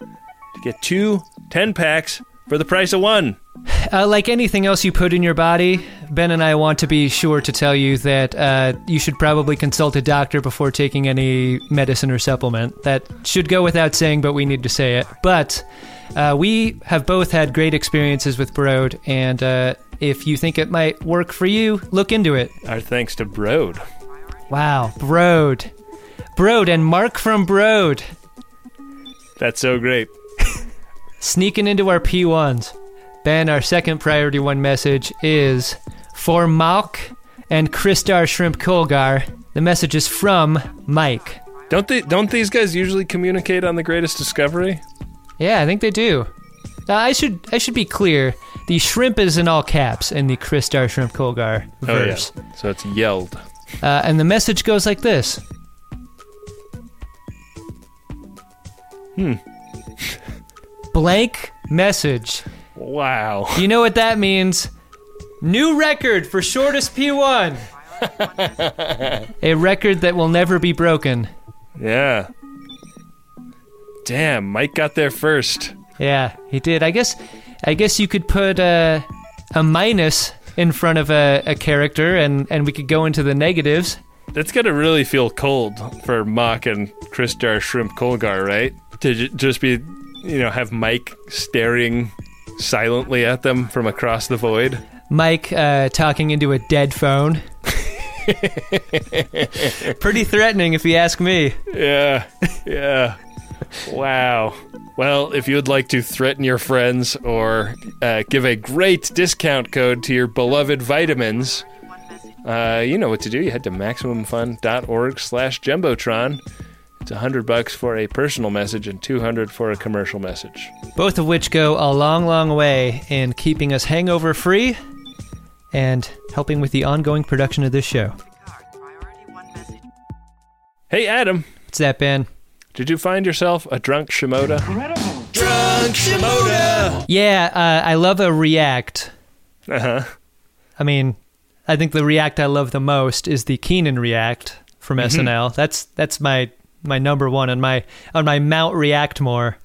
to get two ten packs for the price of one. Uh, like anything else you put in your body, Ben and I want to be sure to tell you that uh, you should probably consult a doctor before taking any medicine or supplement. That should go without saying, but we need to say it. But uh, we have both had great experiences with Broad, and uh, if you think it might work for you, look into it. Our thanks to Broad. Wow, Broad. Broad and Mark from Broad. That's so great. Sneaking into our P ones. Ben, our second Priority One message is for Malk and Kristar Shrimp Kolgar. The message is from Mike. Don't they? Don't these guys usually communicate on The Greatest Discovery? Yeah, I think they do. Uh, I should I should be clear. The shrimp is in all caps in the Kristar Shrimp Kolgar verse. Oh, yeah. So it's yelled. Uh, and the message goes like this. Hmm. Blank message. Wow. You know what that means? New record for shortest P one. A record that will never be broken. Yeah. Damn, Mike got there first. Yeah, he did. I guess I guess you could put a, a minus in front of a, a character, and, and we could go into the negatives. That's got to really feel cold for Mock and Kristar Shrimp Kolgar, right? To j- just be, you know, have Mike staring silently at them from across the void. Mike uh, talking into a dead phone. Pretty threatening, if you ask me. Yeah, yeah. Wow. Well, if you would like to threaten your friends or uh, give a great discount code to your beloved vitamins, uh, you know what to do. You head to maximum fun dot org slash jumbotron It's one hundred bucks for a personal message and two hundred for a commercial message. Both of which go a long, long way in keeping us hangover free and helping with the ongoing production of this show. Hey, Adam. What's that, Ben? Did you find yourself a drunk Shimoda? Incredible. Drunk Shimoda! Yeah, uh, I love a react. Uh-huh. I mean, I think the react I love the most is the Keenan react from mm-hmm. S N L. That's that's my my number one on my on my Mount Reactmore.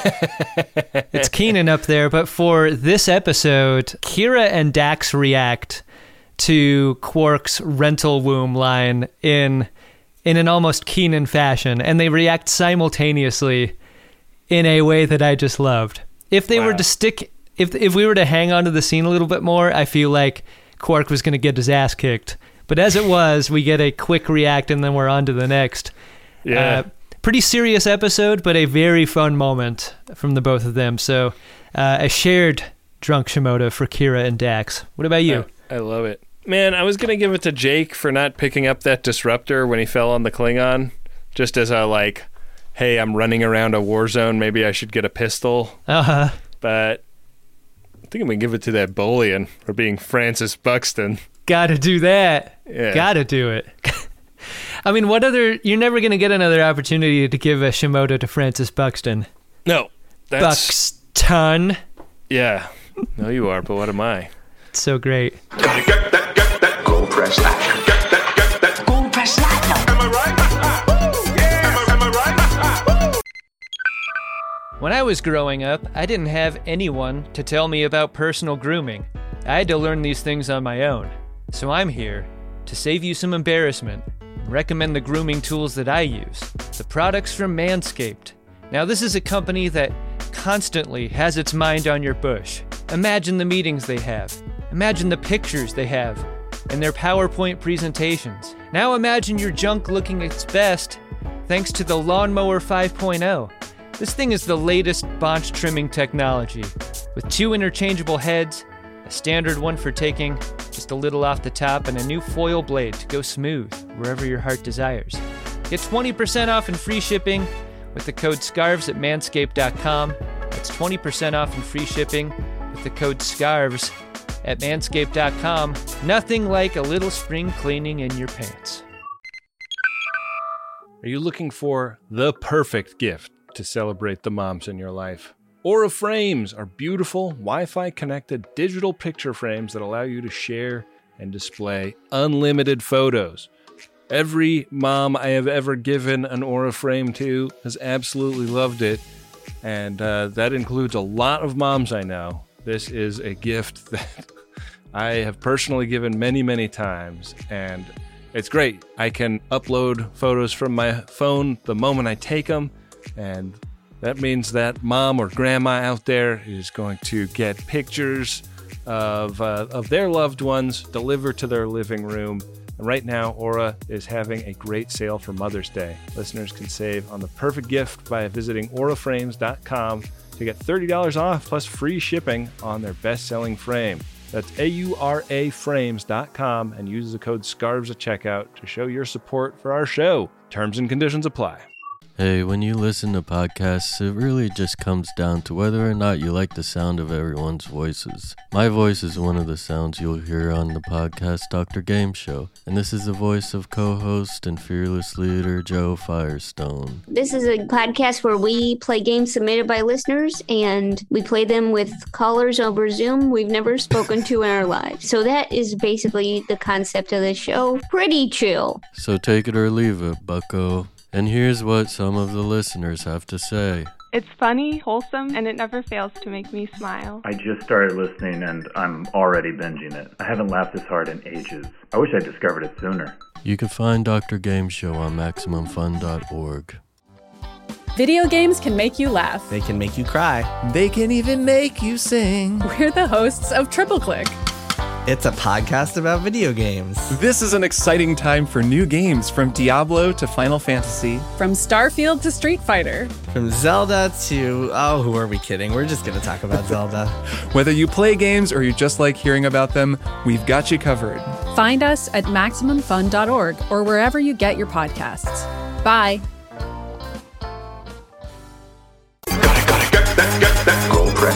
It's Keenan up there, but for this episode, Kira and Dax react to Quark's rental womb line in in an almost Keenan fashion, and they react simultaneously in a way that I just loved. If they wow. were to stick, if if we were to hang on to the scene a little bit more, I feel like Quark was going to get his ass kicked. But as it was, we get a quick react and then we're on to the next. Yeah. Uh, pretty serious episode, but a very fun moment from the both of them. So uh, a shared drunk Shimoda for Kira and Dax. What about you? I, I love it. Man, I was going to give it to Jake for not picking up that disruptor when he fell on the Klingon. Just as a, like, hey, I'm running around a war zone, maybe I should get a pistol. Uh-huh. But I think I'm going to give it to that Bolian for being Francis Buxton. Gotta do that. Yeah. Gotta do it. I mean, what other... You're never going to get another opportunity to give a Shimoda to Francis Buxton. No. That's... Buxton. Yeah. No, you are, but what am I? It's so great. Gotta get that, get that gold press platinum. Get that, get that gold press platinum. Am I right? Yeah. Am I, am I right? When I was growing up, I didn't have anyone to tell me about personal grooming. I had to learn these things on my own. So I'm here to save you some embarrassment and recommend the grooming tools that I use, the products from Manscaped. Now, this is a company that constantly has its mind on your bush. Imagine the meetings they have. Imagine the pictures they have and their PowerPoint presentations. Now imagine your junk looking its best thanks to the Lawnmower five point oh. This thing is the latest bonch trimming technology with two interchangeable heads, a standard one for taking just a little off the top, and a new foil blade to go smooth wherever your heart desires. Get twenty percent off and free shipping with the code SCARVES at manscaped dot com. That's twenty percent off and free shipping with the code SCARVES at manscaped dot com. Nothing like a little spring cleaning in your pants. Are you looking for the perfect gift to celebrate the moms in your life? Aura Frames are beautiful, Wi-Fi connected digital picture frames that allow you to share and display unlimited photos. Every mom I have ever given an Aura frame to has absolutely loved it, and uh, that includes a lot of moms I know. This is a gift that I have personally given many, many times, and it's great. I can upload photos from my phone the moment I take them, and that means that mom or grandma out there is going to get pictures of uh, of their loved ones delivered to their living room. And right now, Aura is having a great sale for Mother's Day. Listeners can save on the perfect gift by visiting aura frames dot com to get thirty dollars off plus free shipping on their best-selling frame. That's A U R A frames dot com and use the code SCARVES at checkout to show your support for our show. Terms and conditions apply. Hey, when you listen to podcasts, it really just comes down to whether or not you like the sound of everyone's voices. My voice is one of the sounds you'll hear on the podcast Doctor Game Show, and this is the voice of co-host and fearless leader Joe Firestone. This is a podcast where we play games submitted by listeners, and we play them with callers over Zoom we've never spoken to in our lives. So that is basically the concept of the show. Pretty chill. So take it or leave it, bucko. And here's what some of the listeners have to say. It's funny, wholesome, and it never fails to make me smile. I just started listening and I'm already binging it. I haven't laughed this hard in ages. I wish I discovered it sooner. You can find Doctor Game Show on maximum fun dot org. Video games can make you laugh. They can make you cry. They can even make you sing. We're the hosts of Triple Click. It's a podcast about video games. This is an exciting time for new games, from Diablo to Final Fantasy. From Starfield to Street Fighter. From Zelda to... Oh, who are we kidding? We're just going to talk about Zelda. Whether you play games or you just like hearing about them, we've got you covered. Find us at maximum fun dot org or wherever you get your podcasts. Bye.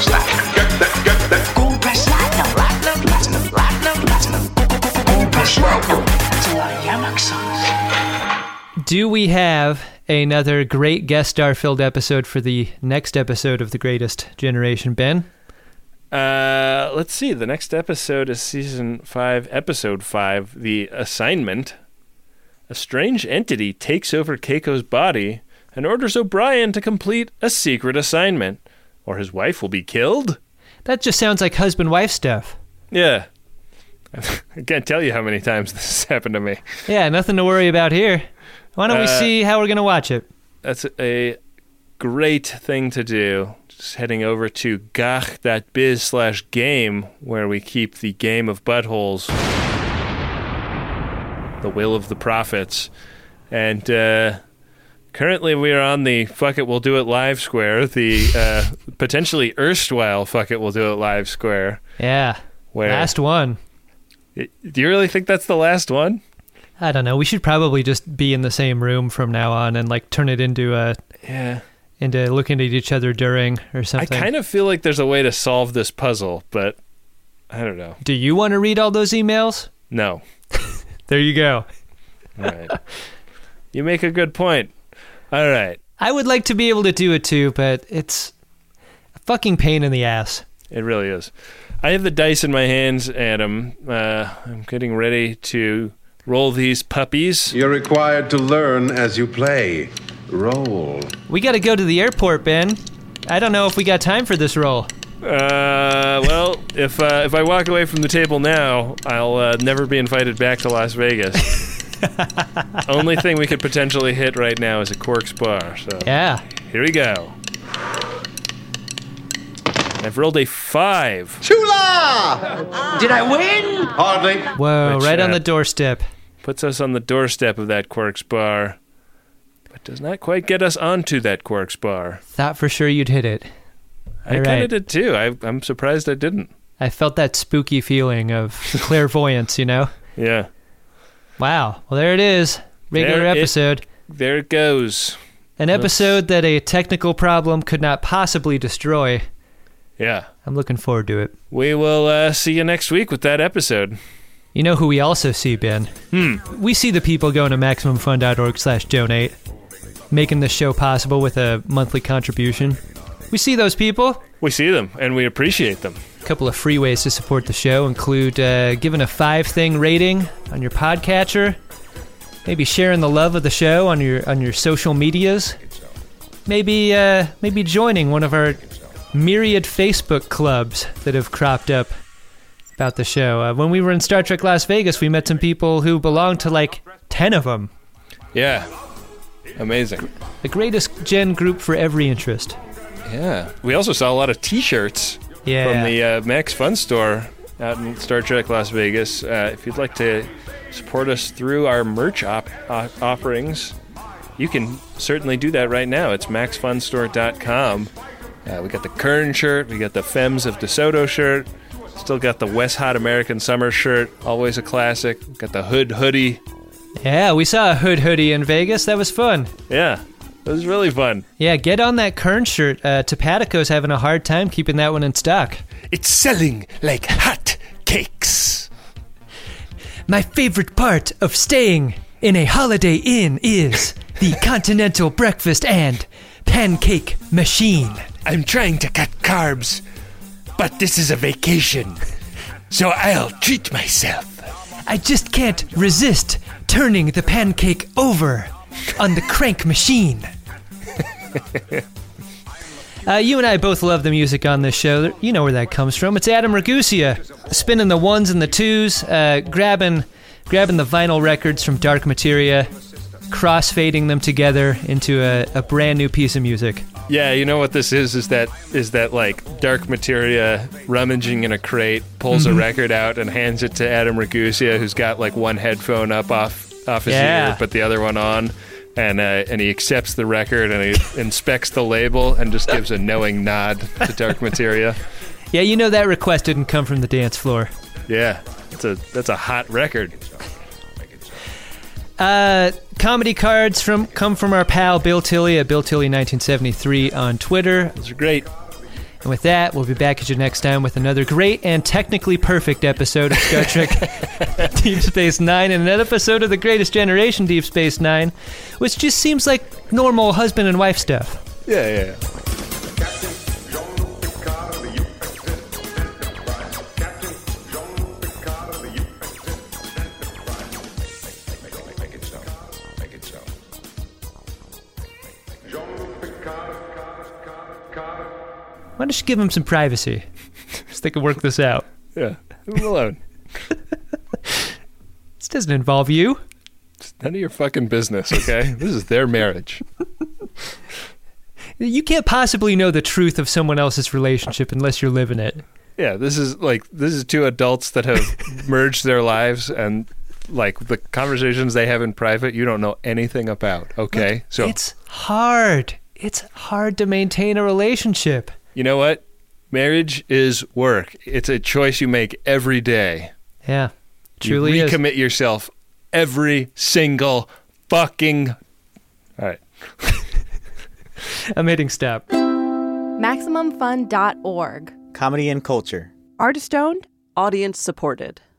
press platinum. Get that, get that. Gold press platinum, platinum, platinum, platinum, platinum. Gold press platinum. That's a lot of Yamak songs. Do we have another great guest star-filled episode for the next episode of The Greatest Generation, Ben? Uh, let's see. The next episode is season five, episode five, The Assignment. A strange entity takes over Keiko's body and orders O'Brien to complete a secret assignment, or his wife will be killed? That just sounds like husband-wife stuff. Yeah. I can't tell you how many times this has happened to me. Yeah, nothing to worry about here. Why don't we Uh, see how we're going to watch it? That's a great thing to do. Just heading over to gach.biz slash game, where we keep the game of buttholes, the will of the prophets. And uh, currently we are on the Fuck It, We'll Do It Live Square, the uh, potentially erstwhile Fuck It, We'll Do It Live Square. Yeah, Where, last one. Do you really think that's the last one? I don't know. We should probably just be in the same room from now on and like turn it into a yeah into looking at each other during or something. I kind of feel like there's a way to solve this puzzle, but I don't know. Do you want to read all those emails? No. There you go. All right. You make a good point. All right. I would like to be able to do it too, but it's a fucking pain in the ass. It really is. I have the dice in my hands, Adam. Uh, I'm getting ready to roll these puppies. You're required to learn as you play. Roll. We got to go to the airport, Ben. I don't know if we got time for this roll. Uh, well, if uh, if I walk away from the table now, I'll uh, never be invited back to Las Vegas. Only thing we could potentially hit right now is a Quark's bar. So yeah. Here we go. I've rolled a five. Chula! Did I win? Hardly. Whoa, Which, right on uh, the doorstep. Puts us on the doorstep of that Quark's bar, but does not quite get us onto that Quark's bar. Thought for sure you'd hit it. I All kind right. of did too. I, I'm surprised I didn't. I felt that spooky feeling of clairvoyance, you know? Yeah. Wow. Well, there it is. Regular There it- episode. There it goes. An episode that a technical problem could not possibly destroy. Yeah. I'm looking forward to it. We will uh, see you next week with that episode. You know who we also see, Ben? Hmm. We see the people going to MaximumFun.org slash donate, making this show possible with a monthly contribution. We see those people. We see them, and we appreciate them. A couple of free ways to support the show include uh, giving a five-thing rating on your podcatcher, maybe sharing the love of the show on your on your social medias, maybe uh, maybe joining one of our myriad Facebook clubs that have cropped up about the show. Uh, when we were in Star Trek Las Vegas, we met some people who belonged to like ten of them. Yeah. Amazing. The greatest gen group for every interest. Yeah. We also saw a lot of T-shirts Yeah. from the uh, Max Fun store out in Star Trek Las Vegas. Uh, if you'd like to support us through our merch op- uh, offerings, you can certainly do that right now. It's max fun store dot com. Uh, we got the Kern shirt. We got the Femmes of DeSoto shirt. Still got the West Hot American Summer shirt. Always a classic. Got the Hood hoodie. Yeah, we saw a Hood hoodie in Vegas. That was fun. Yeah, it was really fun. Yeah, get on that Kern shirt. Uh, Topatico's having a hard time keeping that one in stock. It's selling like hot cakes. My favorite part of staying in a Holiday Inn is the continental breakfast and pancake machine. I'm trying to cut carbs, but this is a vacation, so I'll treat myself. I just can't resist turning the pancake over on the crank machine. uh, you and I both love the music on this show. You know where that comes from. It's Adam Ragusa spinning the ones and the twos, uh, grabbing, grabbing the vinyl records from Dark Materia, cross-fading them together into a, a brand new piece of music. Yeah, you know what this is? Is that is that like Dark Materia rummaging in a crate, pulls Mhm. a record out and hands it to Adam Ragusa, who's got like one headphone up off off his Yeah. ear, but the other one on, and uh, and he accepts the record and he inspects the label and just gives a knowing nod to Dark Materia. Yeah, you know that request didn't come from the dance floor. Yeah, it's a that's a hot record. Uh, comedy cards from come from our pal Bill Tilley at Bill Tilley nineteen seventy-three on Twitter. Those are great. And with that, we'll be back at you next time with another great and technically perfect episode of Star Trek Deep Space Nine and an episode of The Greatest Generation Deep Space Nine, which just seems like normal husband and wife stuff. Yeah, yeah, yeah. Why don't you give him some privacy? So they can work this out. Yeah, leave him alone. This doesn't involve you. It's none of your fucking business, okay? This is their marriage. You can't possibly know the truth of someone else's relationship unless you're living it. Yeah, this is like, this is two adults that have merged their lives, and like the conversations they have in private, you don't know anything about, okay? Look, so it's hard. It's hard to maintain a relationship. You know what? Marriage is work. It's a choice you make every day. Yeah, truly you is. recommit yourself every single fucking... All right. I'm hitting stop. Maximum Fun dot org. Comedy and culture. Artist owned. Audience supported.